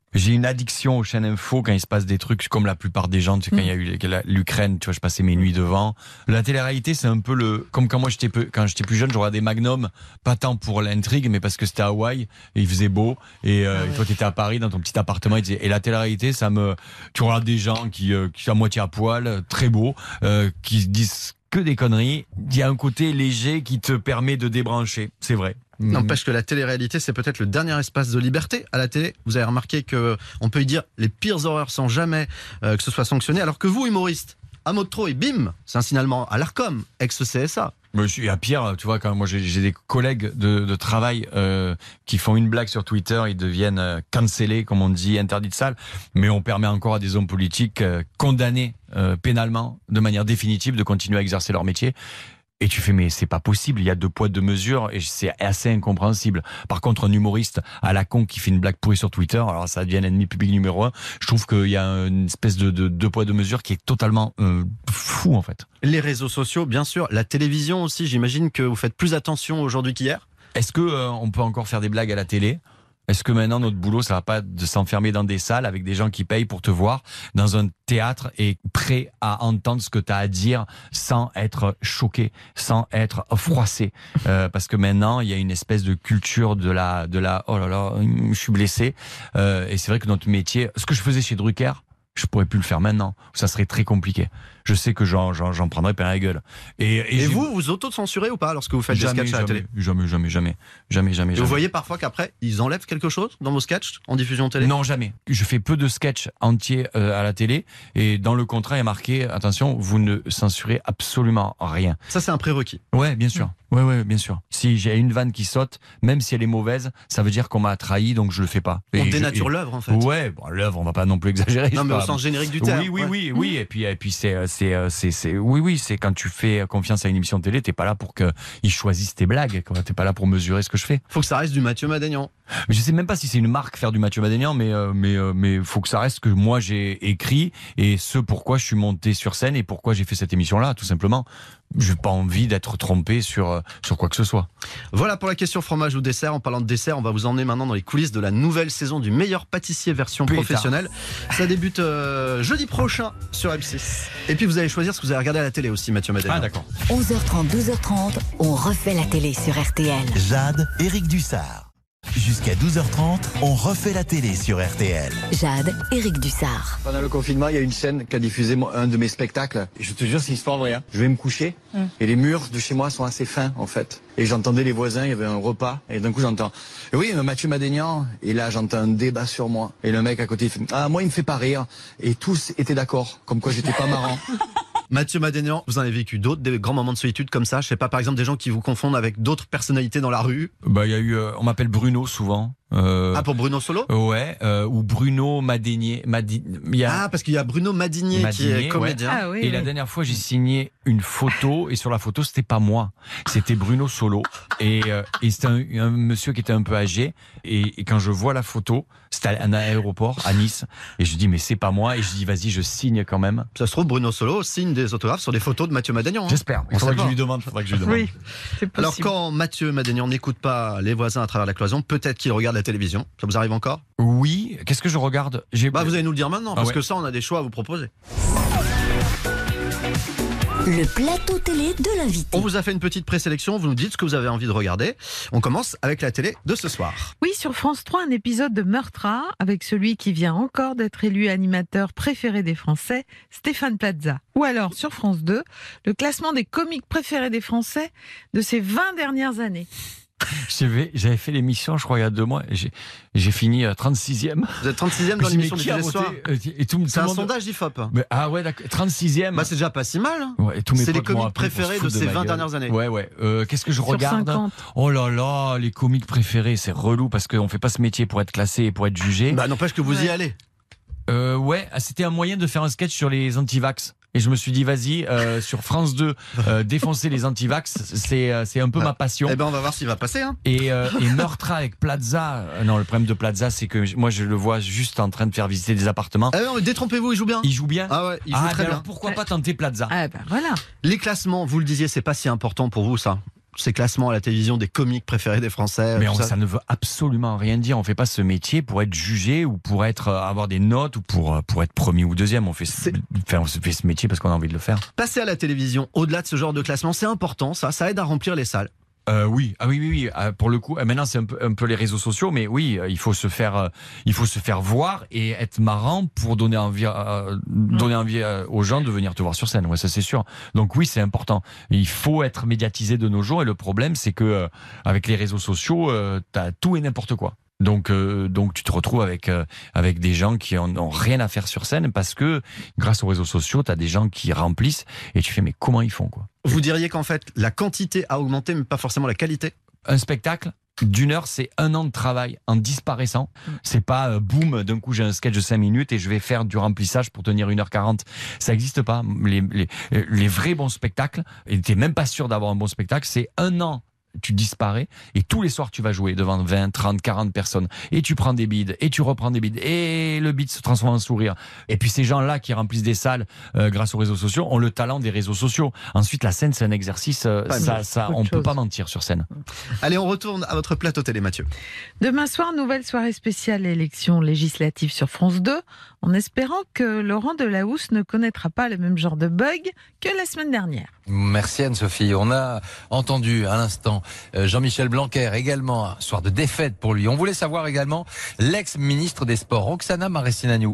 J'ai une addiction aux chaînes info quand il se passe des trucs comme la plupart des gens. Tu sais, quand il y a eu l'Ukraine, tu vois, je passais mes nuits devant. La télé-réalité, c'est un peu comme quand moi quand j'étais plus jeune, je regardais Magnum, pas tant pour l'intrigue, mais parce que c'était à Hawaï et il faisait beau. Et toi, t'étais à Paris dans ton petit appartement. Et la télé-réalité, tu regardes des gens qui sont à moitié à poil, très beaux, qui disent que des conneries. Il y a un côté léger qui te permet de débrancher. C'est vrai. N'empêche que la télé-réalité, c'est peut-être le dernier espace de liberté à la télé. Vous avez remarqué qu'on peut y dire les pires horreurs sans jamais que ce soit sanctionné. Alors que vous, humoriste, un mot de trop et bim, c'est un signalement à l'ARCOM, ex-CSA. Il y a pire, tu vois, quand moi j'ai des collègues de travail qui font une blague sur Twitter, ils deviennent cancellés, comme on dit, interdits de salle, mais on permet encore à des hommes politiques condamnés pénalement, de manière définitive, de continuer à exercer leur métier. Et tu fais, mais c'est pas possible, il y a 2 poids 2 mesures et c'est assez incompréhensible. Par contre, un humoriste à la con qui fait une blague pourrie sur Twitter, alors ça devient l'ennemi public numéro 1. Je trouve qu'il y a une espèce de 2 poids 2 mesures qui est totalement fou en fait. Les réseaux sociaux, bien sûr, la télévision aussi, j'imagine que vous faites plus attention aujourd'hui qu'hier. Est-ce que on peut encore faire des blagues à la télé ? Est-ce que maintenant notre boulot, ça va pas de s'enfermer dans des salles avec des gens qui payent pour te voir dans un théâtre et prêt à entendre ce que tu as à dire sans être choqué, sans être froissé, parce que maintenant il y a une espèce de culture de la oh là là, je suis blessé, et c'est vrai que notre métier, ce que je faisais chez Drucker, je pourrais plus le faire maintenant. Ça serait très compliqué. Je sais que j'en prendrais plein la gueule. Et vous auto-censurez ou pas lorsque vous faites des sketchs à la télé ? Jamais. Et vous voyez parfois qu'après, ils enlèvent quelque chose dans vos sketchs en diffusion télé ? Non, jamais. Je fais peu de sketchs entiers à la télé. Et dans le contrat, il y a marqué, attention, vous ne censurez absolument rien. Ça, c'est un prérequis. Ouais, bien sûr. Ouais, bien sûr. Si j'ai une vanne qui saute, même si elle est mauvaise, ça veut dire qu'on m'a trahi, donc je le fais pas. On dénature l'œuvre, en fait. Ouais, bon, l'œuvre, on va pas non plus exagérer. Non, mais au sens générique du terme. Oui. Et puis c'est quand tu fais confiance à une émission de télé, t'es pas là pour qu'ils choisissent tes blagues, quoi. T'es pas là pour mesurer ce que je fais. Faut que ça reste du Mathieu Madénian. Mais je sais même pas si c'est une marque faire du Mathieu Madénian, mais faut que ça reste ce que moi j'ai écrit et ce pourquoi je suis monté sur scène et pourquoi j'ai fait cette émission-là, tout simplement. J'ai pas envie d'être trompé sur quoi que ce soit. Voilà pour la question fromage ou dessert. En parlant de dessert, on va vous emmener maintenant dans les coulisses de la nouvelle saison du meilleur pâtissier version professionnelle. Ça débute jeudi prochain sur M6. Et puis vous allez choisir ce que vous allez regarder à la télé aussi, Mathieu Madénian. Ah d'accord. 11h30, 12h30, on refait la télé sur RTL. Jade, Éric Dussard. Jusqu'à 12h30, on refait la télé sur RTL. Jade, Éric Dussard. Pendant le confinement, il y a une chaîne qui a diffusé un de mes spectacles. Et je te jure, c'est une histoire vraie. Je vais me coucher et les murs de chez moi sont assez fins, en fait. Et j'entendais les voisins, il y avait un repas. Et d'un coup, j'entends « Oui, Mathieu Madénian ». Et là, j'entends un débat sur moi. Et le mec à côté, il fait « Ah, moi, il me fait pas rire ». Et tous étaient d'accord, comme quoi j'étais pas marrant. Mathieu Madénian, vous en avez vécu d'autres, des grands moments de solitude comme ça? Je sais pas, par exemple, des gens qui vous confondent avec d'autres personnalités dans la rue? Il y a eu, on m'appelle Bruno souvent. Pour Bruno Solo? Ouais, ou Bruno Madinier. Parce qu'il y a Bruno Madinier qui est comédien. Ouais. Ah, oui, et la dernière fois, j'ai signé une photo et sur la photo, c'était pas moi, c'était Bruno Solo. Et c'était un monsieur qui était un peu âgé. Et quand je vois la photo, c'était à un aéroport à Nice. Et je dis mais c'est pas moi. Et je dis vas-y, je signe quand même. Ça se trouve Bruno Solo signe des autographes sur des photos de Mathieu Madénian. J'espère. Il faudra que je lui demande. Oui, c'est possible. Alors quand Mathieu Madénian n'écoute pas les voisins à travers la cloison, peut-être qu'il regarde la télévision. Ça vous arrive encore? Oui. Qu'est-ce que je regarde? Vous allez nous le dire maintenant, parce que ça, on a des choix à vous proposer. Le plateau télé de l'invité. On vous a fait une petite présélection, vous nous dites ce que vous avez envie de regarder. On commence avec la télé de ce soir. Oui, sur France 3, un épisode de Meurtre avec celui qui vient encore d'être élu animateur préféré des Français, Stéphane Plaza. Ou alors, sur France 2, le classement des comiques préférés des Français de ces 20 dernières années. J'avais fait l'émission, je crois, il y a 2 mois. J'ai fini 36e. Vous êtes 36e dans l'émission du soir. C'est un sondage d'IFOP. Ah ouais, d'accord. 36e. C'est déjà pas si mal. Ouais, c'est les comiques préférés de ces 20 dernières années. Ouais. Qu'est-ce que je regarde? 50. Oh là là, les comiques préférés, c'est relou parce qu'on fait pas ce métier pour être classé et pour être jugé. N'empêche que vous y allez. C'était un moyen de faire un sketch sur les antivax. Et je me suis dit, vas-y, sur France 2, défoncer les antivax, c'est un peu ma passion. On va voir s'il va passer. Et Meurtre avec Plaza. Non, le problème de Plaza, c'est que moi, je le vois juste en train de faire visiter des appartements. Détrompez-vous, il joue bien. Il joue bien. Ah ouais, il joue très bien. Alors pourquoi pas tenter Plaza? Voilà. Les classements, vous le disiez, c'est pas si important pour vous, ça? ces classements à la télévision des comiques préférés des Français. Mais tout ça ne veut absolument rien dire. On fait pas ce métier pour être jugé ou pour avoir des notes ou pour être premier ou deuxième. On fait ce métier parce qu'on a envie de le faire. Passer à la télévision, au-delà de ce genre de classement, c'est important, ça aide à remplir les salles. Oui. Pour le coup, maintenant c'est un peu les réseaux sociaux, mais oui, il faut se faire voir et être marrant pour donner envie aux gens de venir te voir sur scène. Ouais, ça c'est sûr. Donc oui, c'est important. Il faut être médiatisé de nos jours. Et le problème, c'est que avec les réseaux sociaux, t'as tout et n'importe quoi. Donc tu te retrouves avec des gens qui n'ont rien à faire sur scène parce que grâce aux réseaux sociaux, tu as des gens qui remplissent et tu fais mais comment ils font quoi. Vous diriez qu'en fait la quantité a augmenté mais pas forcément la qualité? Un spectacle d'une heure, c'est 1 an de travail en disparaissant. C'est pas boum, d'un coup j'ai un sketch de 5 minutes et je vais faire du remplissage pour tenir 1h40. Ça n'existe pas. Les vrais bons spectacles, et t'es même pas sûr d'avoir un bon spectacle, c'est 1 an. Tu disparais et tous les soirs tu vas jouer devant 20, 30, 40 personnes et tu prends des bides et tu reprends des bides et le bide se transforme en sourire. Et puis ces gens-là qui remplissent des salles grâce aux réseaux sociaux ont le talent des réseaux sociaux. Ensuite la scène c'est un exercice, on peut pas mentir sur scène. Allez, on retourne à votre plateau télé, Mathieu. Demain soir, nouvelle soirée spéciale élection législative sur France 2, en espérant que Laurent Delahousse ne connaîtra pas le même genre de bug que la semaine dernière. Merci Anne-Sophie. On a entendu à l'instant Jean-Michel Blanquer, également un soir de défaite pour lui. On voulait savoir également l'ex-ministre des Sports, Roxana Maracineanu.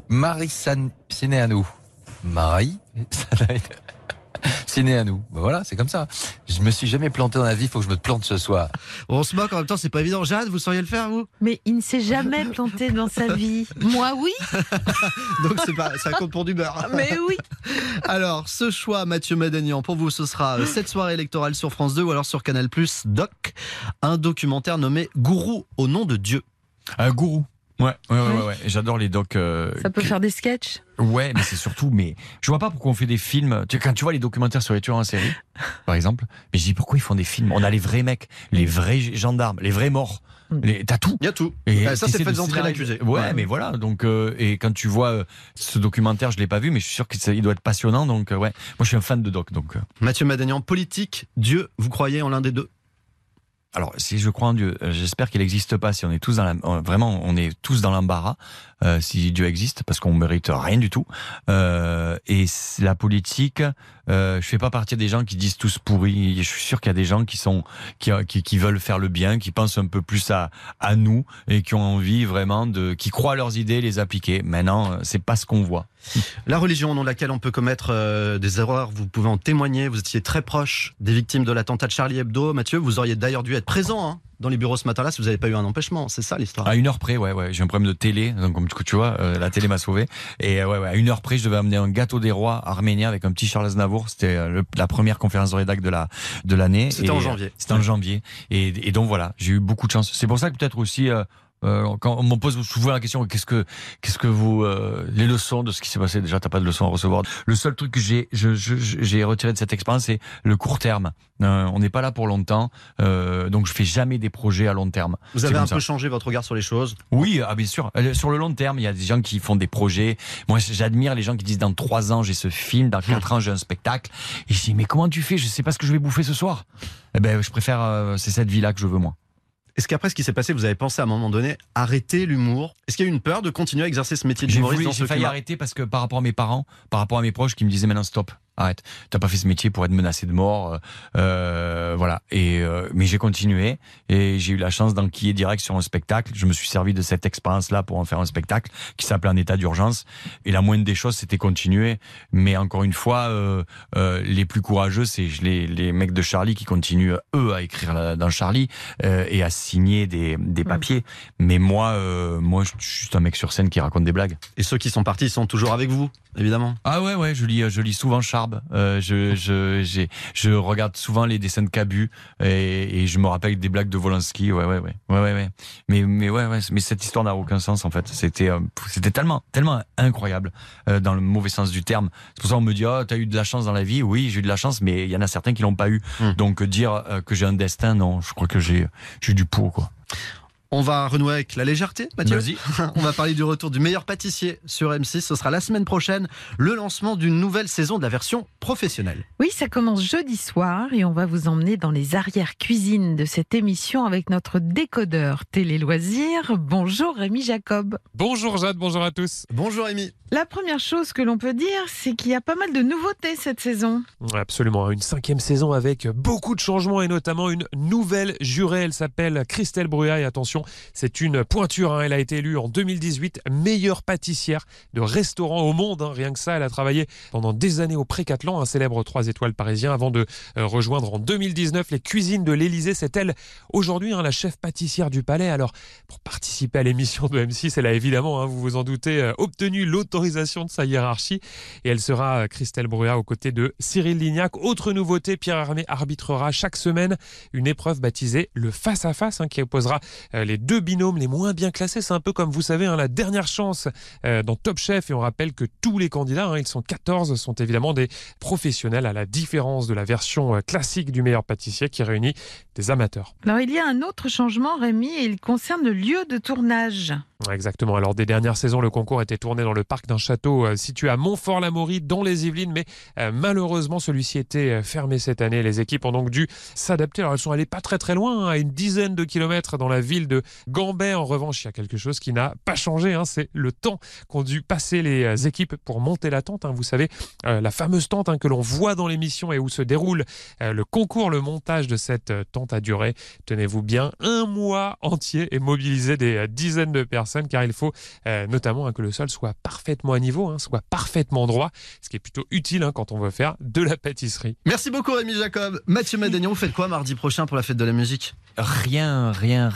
Ben voilà, c'est comme ça. Je me suis jamais planté dans la vie, il faut que je me plante ce soir. On se moque en même temps, c'est pas évident. Jade, vous sauriez le faire, vous? Mais il ne s'est jamais planté dans sa vie. Moi, oui. Donc ça compte pour du beurre. Mais oui. Alors, ce choix, Mathieu Madénian, pour vous, ce sera cette soirée électorale sur France 2 ou alors sur Canal+, Doc, un documentaire nommé Gourou au nom de Dieu. Gourou. Ouais. J'adore les docs. Ça peut faire des sketchs. Ouais, mais c'est surtout, je vois pas pourquoi on fait des films. Quand tu vois les documentaires sur les tueurs en série, par exemple, mais je dis pourquoi ils font des films. On a les vrais mecs, les vrais gendarmes, les vrais morts. T'as tout. Il y a tout. Et ça, c'est fait d'entrer l'accusé. Ouais, mais voilà. Donc, et quand tu vois ce documentaire, je l'ai pas vu, mais je suis sûr qu'il doit être passionnant. Donc, ouais. Moi, je suis un fan de doc. Donc. Mathieu Madénian, politique, Dieu, vous croyez en l'un des deux? Alors, si je crois en Dieu, j'espère qu'il n'existe pas. Si on est tous vraiment, on est tous dans l'embarras. Si Dieu existe, parce qu'on mérite rien du tout. Et la politique, je fais pas partie des gens qui disent tous pourris. Je suis sûr qu'il y a des gens qui veulent faire le bien, qui pensent un peu plus à nous et qui ont envie vraiment qui croient à leurs idées, les appliquer. Maintenant, c'est pas ce qu'on voit. La religion au nom de laquelle on peut commettre des erreurs, vous pouvez en témoigner. Vous étiez très proche des victimes de l'attentat de Charlie Hebdo. Mathieu, vous auriez d'ailleurs dû être présent dans les bureaux ce matin-là si vous n'avez pas eu un empêchement. C'est ça l'histoire. À 1 heure près, ouais. J'ai un problème de télé, donc comme tu vois, la télé m'a sauvé. Et à 1 heure près, je devais amener un gâteau des rois arménien avec un petit Charles Aznavour. C'était la première conférence de rédac de l'année. C'était en janvier. C'était en janvier. Et donc voilà, j'ai eu beaucoup de chance. C'est pour ça que peut-être aussi. Quand on me pose souvent la question, qu'est-ce que vous les leçons de ce qui s'est passé, déjà t'as pas de leçons à recevoir. Le seul truc que j'ai retiré de cette expérience, c'est le court terme. On n'est pas là pour longtemps, donc je fais jamais des projets à long terme. Vous avez un peu changé votre regard sur les choses? Oui, bien sûr. Sur le long terme, il y a des gens qui font des projets. Moi, j'admire les gens qui disent dans 3 ans j'ai ce film, dans 4 ans j'ai un spectacle. Et je dis mais comment tu fais? Je sais pas ce que je vais bouffer ce soir. Eh ben, je préfère c'est cette vie-là que je veux moi. Est-ce qu'après ce qui s'est passé, vous avez pensé à un moment donné arrêter l'humour? Est-ce qu'il y a eu une peur de continuer à exercer ce métier d'humoriste dans ce climat? J'ai failli arrêter parce que par rapport à mes parents, par rapport à mes proches qui me disaient maintenant stop, arrête, t'as pas fait ce métier pour être menacé de mort, voilà. Mais j'ai continué et j'ai eu la chance d'enquiller direct sur un spectacle. Je me suis servi de cette expérience-là pour en faire un spectacle qui s'appelait En état d'urgence. Et la moindre des choses, c'était continuer. Mais encore une fois, les plus courageux, c'est les mecs de Charlie qui continuent eux à écrire dans Charlie et à signer des papiers. Mais moi, je suis juste un mec sur scène qui raconte des blagues. Et ceux qui sont partis sont toujours avec vous, évidemment. Ah ouais, je lis souvent Charb. Je regarde souvent les dessins de Cabu et je me rappelle des blagues de Volinsky. Ouais. Mais cette histoire n'a aucun sens en fait. C'était tellement incroyable dans le mauvais sens du terme. C'est pour ça qu'on me dit t'as eu de la chance dans la vie. Oui, j'ai eu de la chance, mais il y en a certains qui l'ont pas eu. Donc dire que j'ai un destin, non, je crois que j'ai du pot quoi. On va renouer avec la légèreté, Mathieu. Vas-y. On va parler du retour du meilleur pâtissier sur M6. Ce sera la semaine prochaine, le lancement d'une nouvelle saison de la version professionnelle. Oui, ça commence jeudi soir et on va vous emmener dans les arrières-cuisines de cette émission avec notre décodeur télé-loisirs. Bonjour Rémi Jacob. Bonjour Jade, bonjour à tous. Bonjour Rémi. La première chose que l'on peut dire, c'est qu'il y a pas mal de nouveautés cette saison. Absolument, une 5e saison avec beaucoup de changements et notamment une nouvelle jurée. Elle s'appelle Christelle Bruat et attention, c'est une pointure. Elle a été élue en 2018 meilleure pâtissière de restaurant au monde. Rien que ça, elle a travaillé pendant des années au Pré-Catelan, un célèbre 3 étoiles parisien, avant de rejoindre en 2019 les cuisines de l'Élysée. C'est elle aujourd'hui la chef pâtissière du Palais. Alors, pour participer à l'émission de M6, elle a évidemment, vous vous en doutez, obtenu l'autorisation de sa hiérarchie et elle sera Christelle Bruat aux côtés de Cyril Lignac. Autre nouveauté, Pierre Hermé arbitrera chaque semaine une épreuve baptisée le face-à-face qui opposera les deux binômes les moins bien classés. C'est un peu comme vous savez la dernière chance dans Top Chef et on rappelle que tous les candidats, ils sont 14, sont évidemment des professionnels à la différence de la version classique du meilleur pâtissier qui réunit des amateurs. Alors il y a un autre changement Rémi et il concerne le lieu de tournage. Exactement. Alors des dernières saisons, le concours était tourné dans le parc d'un château situé à Montfort-l'Amaury dans les Yvelines, mais malheureusement celui-ci était fermé cette année. Les équipes ont donc dû s'adapter. Alors elles sont allées pas très loin, à une dizaine de kilomètres dans la ville de Gambais. En revanche, il y a quelque chose qui n'a pas changé, c'est le temps qu'ont dû passer les équipes pour monter la tente. Vous savez, la fameuse tente que l'on voit dans l'émission et où se déroule le concours. Le montage de cette tente a duré, tenez-vous bien, 1 mois entier et mobilisé des dizaines de personnes car il faut notamment que le sol soit parfaitement à niveau, soit parfaitement droit, ce qui est plutôt utile quand on veut faire de la pâtisserie. Merci beaucoup Rémi Jacob. Mathieu Madénian, vous faites quoi mardi prochain pour la fête de la musique ? Rien.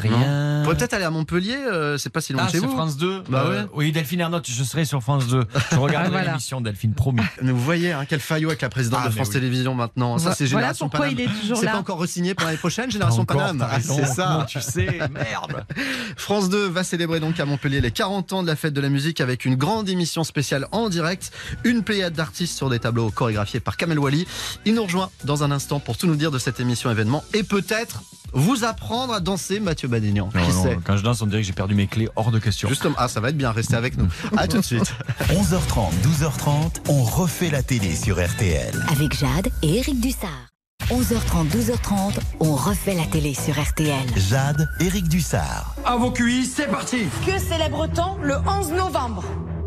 On pourrait peut-être aller à Montpellier, c'est pas si loin de chez vous. France 2. Ouais. Oui, Delphine Ernotte, je serai sur France 2. Je regarderai l'émission, Delphine, promis. Mais vous voyez quel faillot avec la présidente de France Télévisions maintenant. Ça, c'est Génération Paname. Il est toujours c'est là. pas encore re-signé pour l'année prochaine, Génération Paname. C'est ça. Tu sais, merde. France 2 va célébrer donc à Montpellier les 40 ans de la fête de la musique avec une grande émission spéciale en direct, une pléiade d'artistes sur des tableaux chorégraphiés par Kamel Wally. Il nous rejoint dans un instant pour tout nous dire de cette émission événement et peut-être vous apprendre à danser, Mathieu Badénian. Quand je danse, on dirait que j'ai perdu mes clés, hors de question. Justement, ça va être bien, restez avec nous. À tout de suite. 11h30, 12h30, on refait la télé sur RTL. Avec Jade et Éric Dussard. 11h30, 12h30, on refait la télé sur RTL. Jade, Éric Dussard. À vos cuisses, c'est parti. Que célèbre-t-on le 11 novembre ?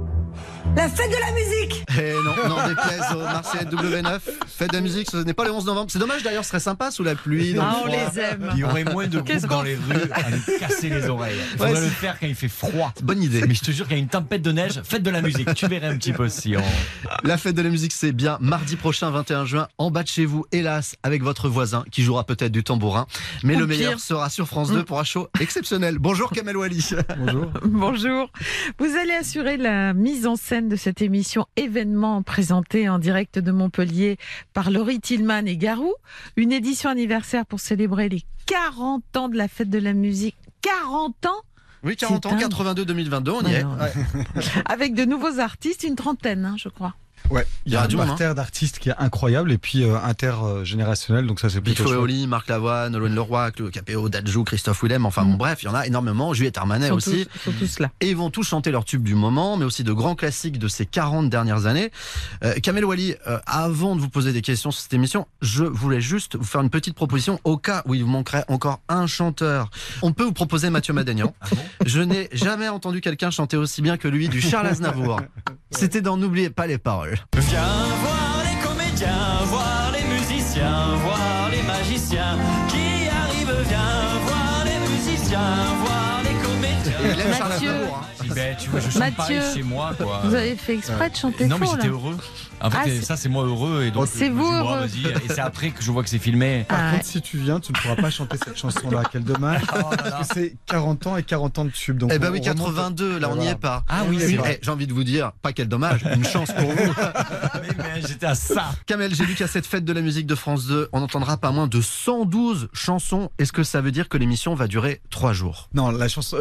La fête de la musique. Et non, déplaise aux Marseillais W9. Fête de la musique, ce n'est pas le 11 novembre. C'est dommage d'ailleurs, ce serait sympa sous la pluie. On les aime. Il y aurait moins de groupes dans les rues à nous casser les oreilles. Il faudrait le faire quand il fait froid. Bonne idée. Mais je te jure qu'il y a une tempête de neige, fête de la musique. Tu verrais un petit peu si on... La fête de la musique, c'est bien mardi prochain, 21 juin, en bas de chez vous, hélas, avec votre voisin qui jouera peut-être du tambourin. Mais le meilleur sera sur France 2 pour un show exceptionnel. Bonjour Kamel Wally. Bonjour. Vous allez assurer la mise en scène de cette émission événement présentée en direct de Montpellier par Laurie Tillman et Garou. Une édition anniversaire pour célébrer les 40 ans de la fête de la musique. 40 ans ? Oui, 40 ans, 82-2022, on y est. Ouais. Avec de nouveaux artistes, une trentaine, je crois. Ouais, il y a un parterre d'artistes qui est incroyable et puis intergénérationnel, donc ça c'est plutôt chouette. Oli, Marc Lavoine, Nolwenn Leroy, Claude Capéo, Dadjou, Christophe Willem, enfin bon bref, il y en a énormément, Juliette Armanet aussi. Ils sont tous là. Et ils vont tous chanter leur tube du moment, mais aussi de grands classiques de ces 40 dernières années. Kamel Wally, avant de vous poser des questions sur cette émission, je voulais juste vous faire une petite proposition au cas où il vous manquerait encore un chanteur. On peut vous proposer Mathieu Madénian. Je n'ai jamais entendu quelqu'un chanter aussi bien que lui du Charles Aznavour. C'était dans N'oubliez pas les paroles. Viens voir les comédiens, voir les musiciens, voir les magiciens qui arrivent. Viens voir les musiciens, voir les comédiens. Et il aime Charles Aznavour. Tu vois, je chante pareil chez moi, quoi. Vous avez fait exprès de chanter Non, mais faux, j'étais là. heureux. En fait, ça, c'est moi heureux. Et donc, c'est vous heureux. Vas-y. Et c'est après que je vois que c'est filmé. Par contre, si tu viens, tu ne pourras pas chanter cette chanson-là. Quel dommage. Parce que c'est 40 ans et 40 ans de tube. Donc eh ben oui, 82, là, on n'y est pas. Ah oui, c'est vrai. J'ai envie de vous dire, pas quel dommage, une chance pour vous. Mais j'étais à ça. Kamel, j'ai lu qu'à cette fête de la musique de France 2, on n'entendra pas moins de 112 chansons. Est-ce que ça veut dire que l'émission va durer 3 jours ? Non, l'émission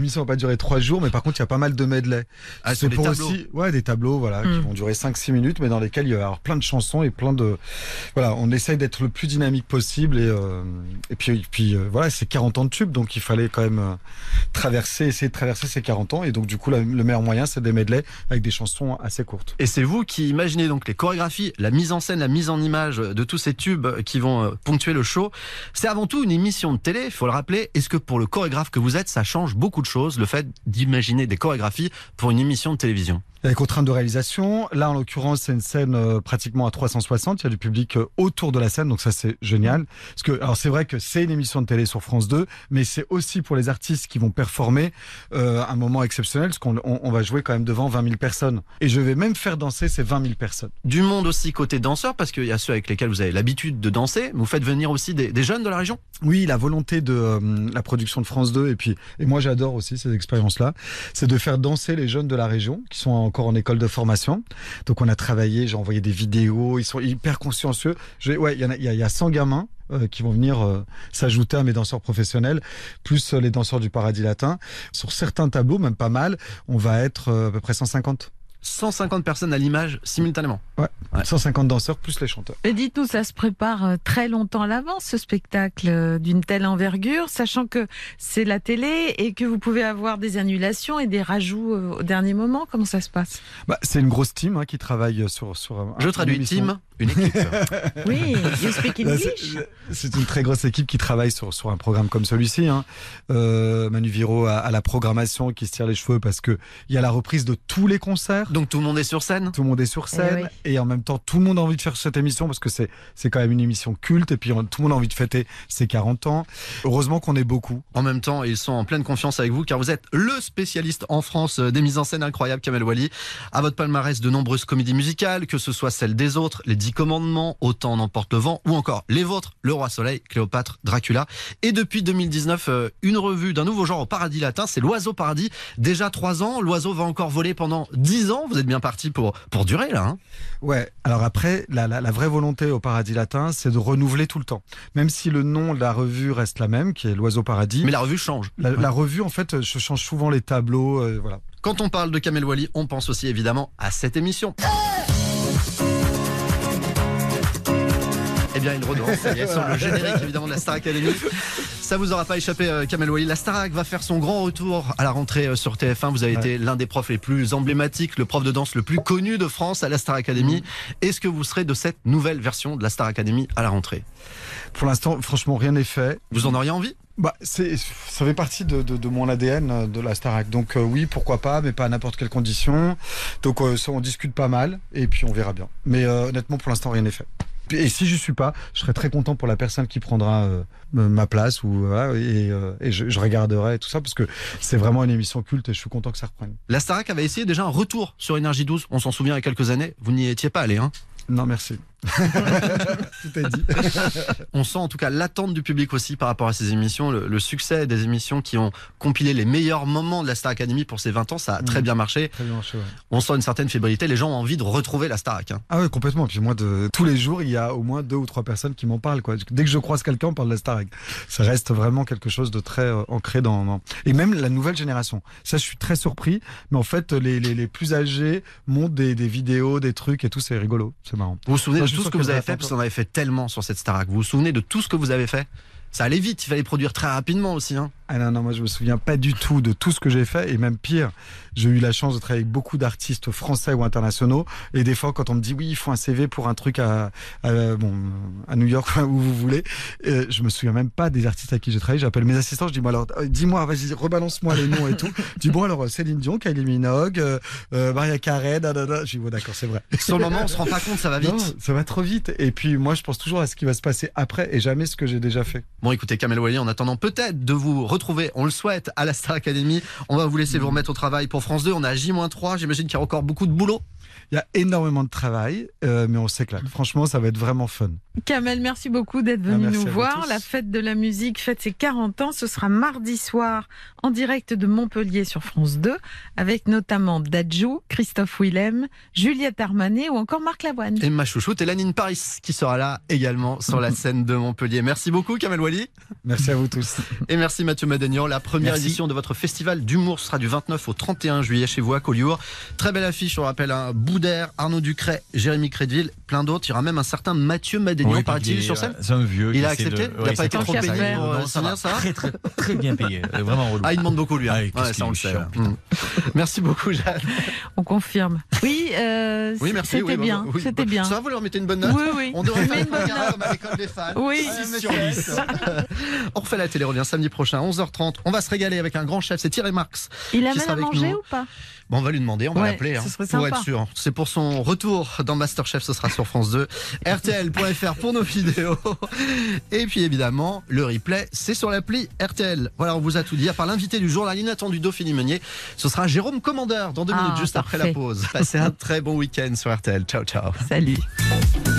l'émission va pas durer 3 jours, mais par contre, il y a pas mal de medley. Ah, c'est des tableaux. Des tableaux, voilà, qui vont durer 5-6 minutes, mais dans lesquels il va y avoir plein de chansons et plein de, voilà, on essaye d'être le plus dynamique possible et puis voilà, c'est 40 ans de tube, donc il fallait quand même essayer de traverser ces 40 ans, et donc du coup, le meilleur moyen, c'est des medley avec des chansons assez courtes. Et c'est vous qui imaginez donc les chorégraphies, la mise en scène, la mise en image de tous ces tubes qui vont ponctuer le show. C'est avant tout une émission de télé, il faut le rappeler. Est-ce que pour le chorégraphe que vous êtes, ça change beaucoup de choses, le fait d'imaginer des chorégraphies pour une émission de télévision? Il y a les contraintes de réalisation. Là, en l'occurrence, c'est une scène pratiquement à 360. Il y a du public autour de la scène, donc ça, c'est génial. Parce que, alors, c'est vrai que c'est une émission de télé sur France 2, mais c'est aussi pour les artistes qui vont performer un moment exceptionnel, parce qu'on va jouer quand même devant 20 000 personnes. Et je vais même faire danser ces 20 000 personnes. Du monde aussi côté danseurs, parce qu'il y a ceux avec lesquels vous avez l'habitude de danser. Vous faites venir aussi des jeunes de la région? Oui, la volonté de la production de France 2, et moi j'adore aussi ces expériences-là, c'est de faire danser les jeunes de la région, qui sont encore en école de formation. Donc on a travaillé, j'ai envoyé des vidéos, ils sont hyper consciencieux. Il y a 100 gamins qui vont venir s'ajouter à mes danseurs professionnels, plus les danseurs du Paradis Latin. Sur certains tableaux, même pas mal, on va être à peu près 150. 150 personnes à l'image simultanément. Ouais. 150 danseurs plus les chanteurs. Et dites-nous, ça se prépare très longtemps à l'avance, ce spectacle d'une telle envergure, sachant que c'est la télé et que vous pouvez avoir des annulations et des rajouts au dernier moment. Comment ça se passe? C'est une grosse team qui travaille sur Je traduis team, une équipe. Oui, you speak English. C'est une très grosse équipe qui travaille sur un programme comme celui-ci. Manu Viro à la programmation, qui se tire les cheveux parce qu'il y a la reprise de tous les concerts. Donc tout le monde est sur scène? Tout le monde est sur scène. Et en même temps, tout le monde a envie de faire cette émission parce que c'est quand même une émission culte. Et puis tout le monde a envie de fêter ses 40 ans. Heureusement qu'on est beaucoup. En même temps, ils sont en pleine confiance avec vous car vous êtes le spécialiste en France des mises en scène incroyables, Kamel Ouali. À votre palmarès, de nombreuses comédies musicales, que ce soit celles des autres, Les 10 Commandements, Autant n'emporte le vent, ou encore les vôtres, Le Roi Soleil, Cléopâtre, Dracula. Et depuis 2019, une revue d'un nouveau genre au Paradis Latin, c'est l'Oiseau Paradis. Déjà 3 ans, l'oiseau va encore voler pendant 10 ans. Vous êtes bien parti pour durer là. Ouais, alors après, la vraie volonté au Paradis Latin, c'est de renouveler tout le temps. Même si le nom de la revue reste la même, qui est l'Oiseau Paradis. Mais la revue change. La revue, en fait, je change souvent les tableaux, voilà. Quand on parle de Kamel Ouali, on pense aussi évidemment à cette émission. Eh bien, une redevance, ça y est, sur le générique évidemment de la Star Academy. Ça vous aura pas échappé, Kamel Ouali. La Starac va faire son grand retour à la rentrée sur TF1. Vous avez été l'un des profs les plus emblématiques, le prof de danse le plus connu de France à la Star Academy. Est-ce que vous serez de cette nouvelle version de la Star Academy à la rentrée? Pour l'instant, franchement, rien n'est fait. Vous en auriez envie? Ça fait partie de mon ADN de la Starac. Donc oui, pourquoi pas, mais pas à n'importe quelle condition. Donc on discute pas mal et puis on verra bien. Mais honnêtement, pour l'instant, rien n'est fait. Et si je suis pas, je serais très content pour la personne qui prendra ma place et je regarderai tout ça parce que c'est vraiment une émission culte et je suis content que ça reprenne. La Starac avait essayé déjà un retour sur Énergie 12, on s'en souvient il y a quelques années. Vous n'y étiez pas allé, hein? Non, merci. Tout est dit. On sent en tout cas l'attente du public aussi par rapport à ces émissions, le succès des émissions qui ont compilé les meilleurs moments de la Star Academy pour ces 20 ans, ça a très bien marché. Très bien marché, ouais. On sent une certaine fébrilité, les gens ont envie de retrouver la Starac. Ah ouais, complètement. Puis moi, tous les jours, il y a au moins 2 ou 3 personnes qui m'en parlent, quoi. Dès que je croise quelqu'un, on parle de la Starac. Ça reste vraiment quelque chose de très ancré dans... Et même la nouvelle génération. Ça, je suis très surpris. Mais en fait, les plus âgés montent des vidéos, des trucs et tout, c'est rigolo. C'est marrant. Vous vous souvenez de tout ce que vous avez fait, parce qu'on avait fait tellement sur cette Starac. Vous vous souvenez de tout ce que vous avez fait? Ça allait vite, il fallait produire très rapidement aussi. Ah non, moi je me souviens pas du tout de tout ce que j'ai fait. Et même pire, j'ai eu la chance de travailler avec beaucoup d'artistes français ou internationaux. Et des fois, quand on me dit oui, il faut un CV pour un truc à New York, où vous voulez, je me souviens même pas des artistes avec qui j'ai travaillé. J'appelle mes assistants, je dis, alors, dis-moi, vas-y, rebalance-moi les noms et tout. Je dis, bon, alors, Céline Dion, Kylie Minogue, Maria Carey, Je dis, bon, d'accord, c'est vrai. Sur le moment, on se rend pas compte, ça va vite. Non, ça va trop vite. Et puis, moi, je pense toujours à ce qui va se passer après et jamais ce que j'ai déjà fait. Bon, écoutez, Kamel Ouali, en attendant peut-être de vous retrouver, on le souhaite, à la Star Academy. On va vous laisser vous remettre au travail pour France 2. On est à J-3. J'imagine qu'il y a encore beaucoup de boulot. Il y a énormément de travail, mais on s'éclate. Franchement, ça va être vraiment fun. Kamel, merci beaucoup d'être venu nous voir. La fête de la musique fête ses 40 ans. Ce sera mardi soir en direct de Montpellier sur France 2, avec notamment Dadju, Christophe Willem, Juliette Armanet ou encore Marc Lavoine. Et ma chouchoute, Hélène Paris, qui sera là également sur la scène de Montpellier. Merci beaucoup, Kamel Ouali. Molly. Merci à vous tous. Et merci Mathieu Madénian. La première Merci. édition de votre festival d'humour sera du 29 au 31 juillet chez vous à Collioure. Très belle affiche, on rappelle, Boudère, Arnaud Ducret, Jérémy Crédville, plein d'autres. Il y aura même un certain Mathieu Madénian, Oui, paraît-il, sur scène. C'est un vieux. Il qui a essaie accepté. de- Il n'a ouais, pas été trop payé faire. pour Non, ça va. signer ça. Très bien payé. Vraiment relou. Ah, il demande beaucoup lui. Hein. Ah, qu'est-ce Ouais, qu'il ça on est le sait. chiant, putain. Merci beaucoup Jeanne. On confirme. Oui, Oui, merci. c'était oui, bien. oui. C'était bien. Ça va, vous leur mettez une bonne note. Oui, oui. On devrait Je faire mets une une bonne bagarre note. comme à l'école des fans. Oui. 6 sur 10. On refait la télé, revient samedi prochain, 11h30. On va se régaler avec un grand chef, c'est Thierry Marx. Il qui amène sera à avec manger nous. ou pas? Bon, on va lui demander, on va Ouais, l'appeler. ce serait pour sympa. être sûr. C'est pour son retour dans Masterchef, ce sera sur France 2. RTL.fr pour nos vidéos. Et puis évidemment, le replay, c'est sur l'appli RTL. Voilà, on vous a tout dit. À part l'invité du jour, l'inattendu Dauphine Meunier, ce sera Jérôme Commandeur dans 2 minutes, juste après la parfait. pause. Passez un très bon week-end sur RTL. Ciao, ciao. Salut.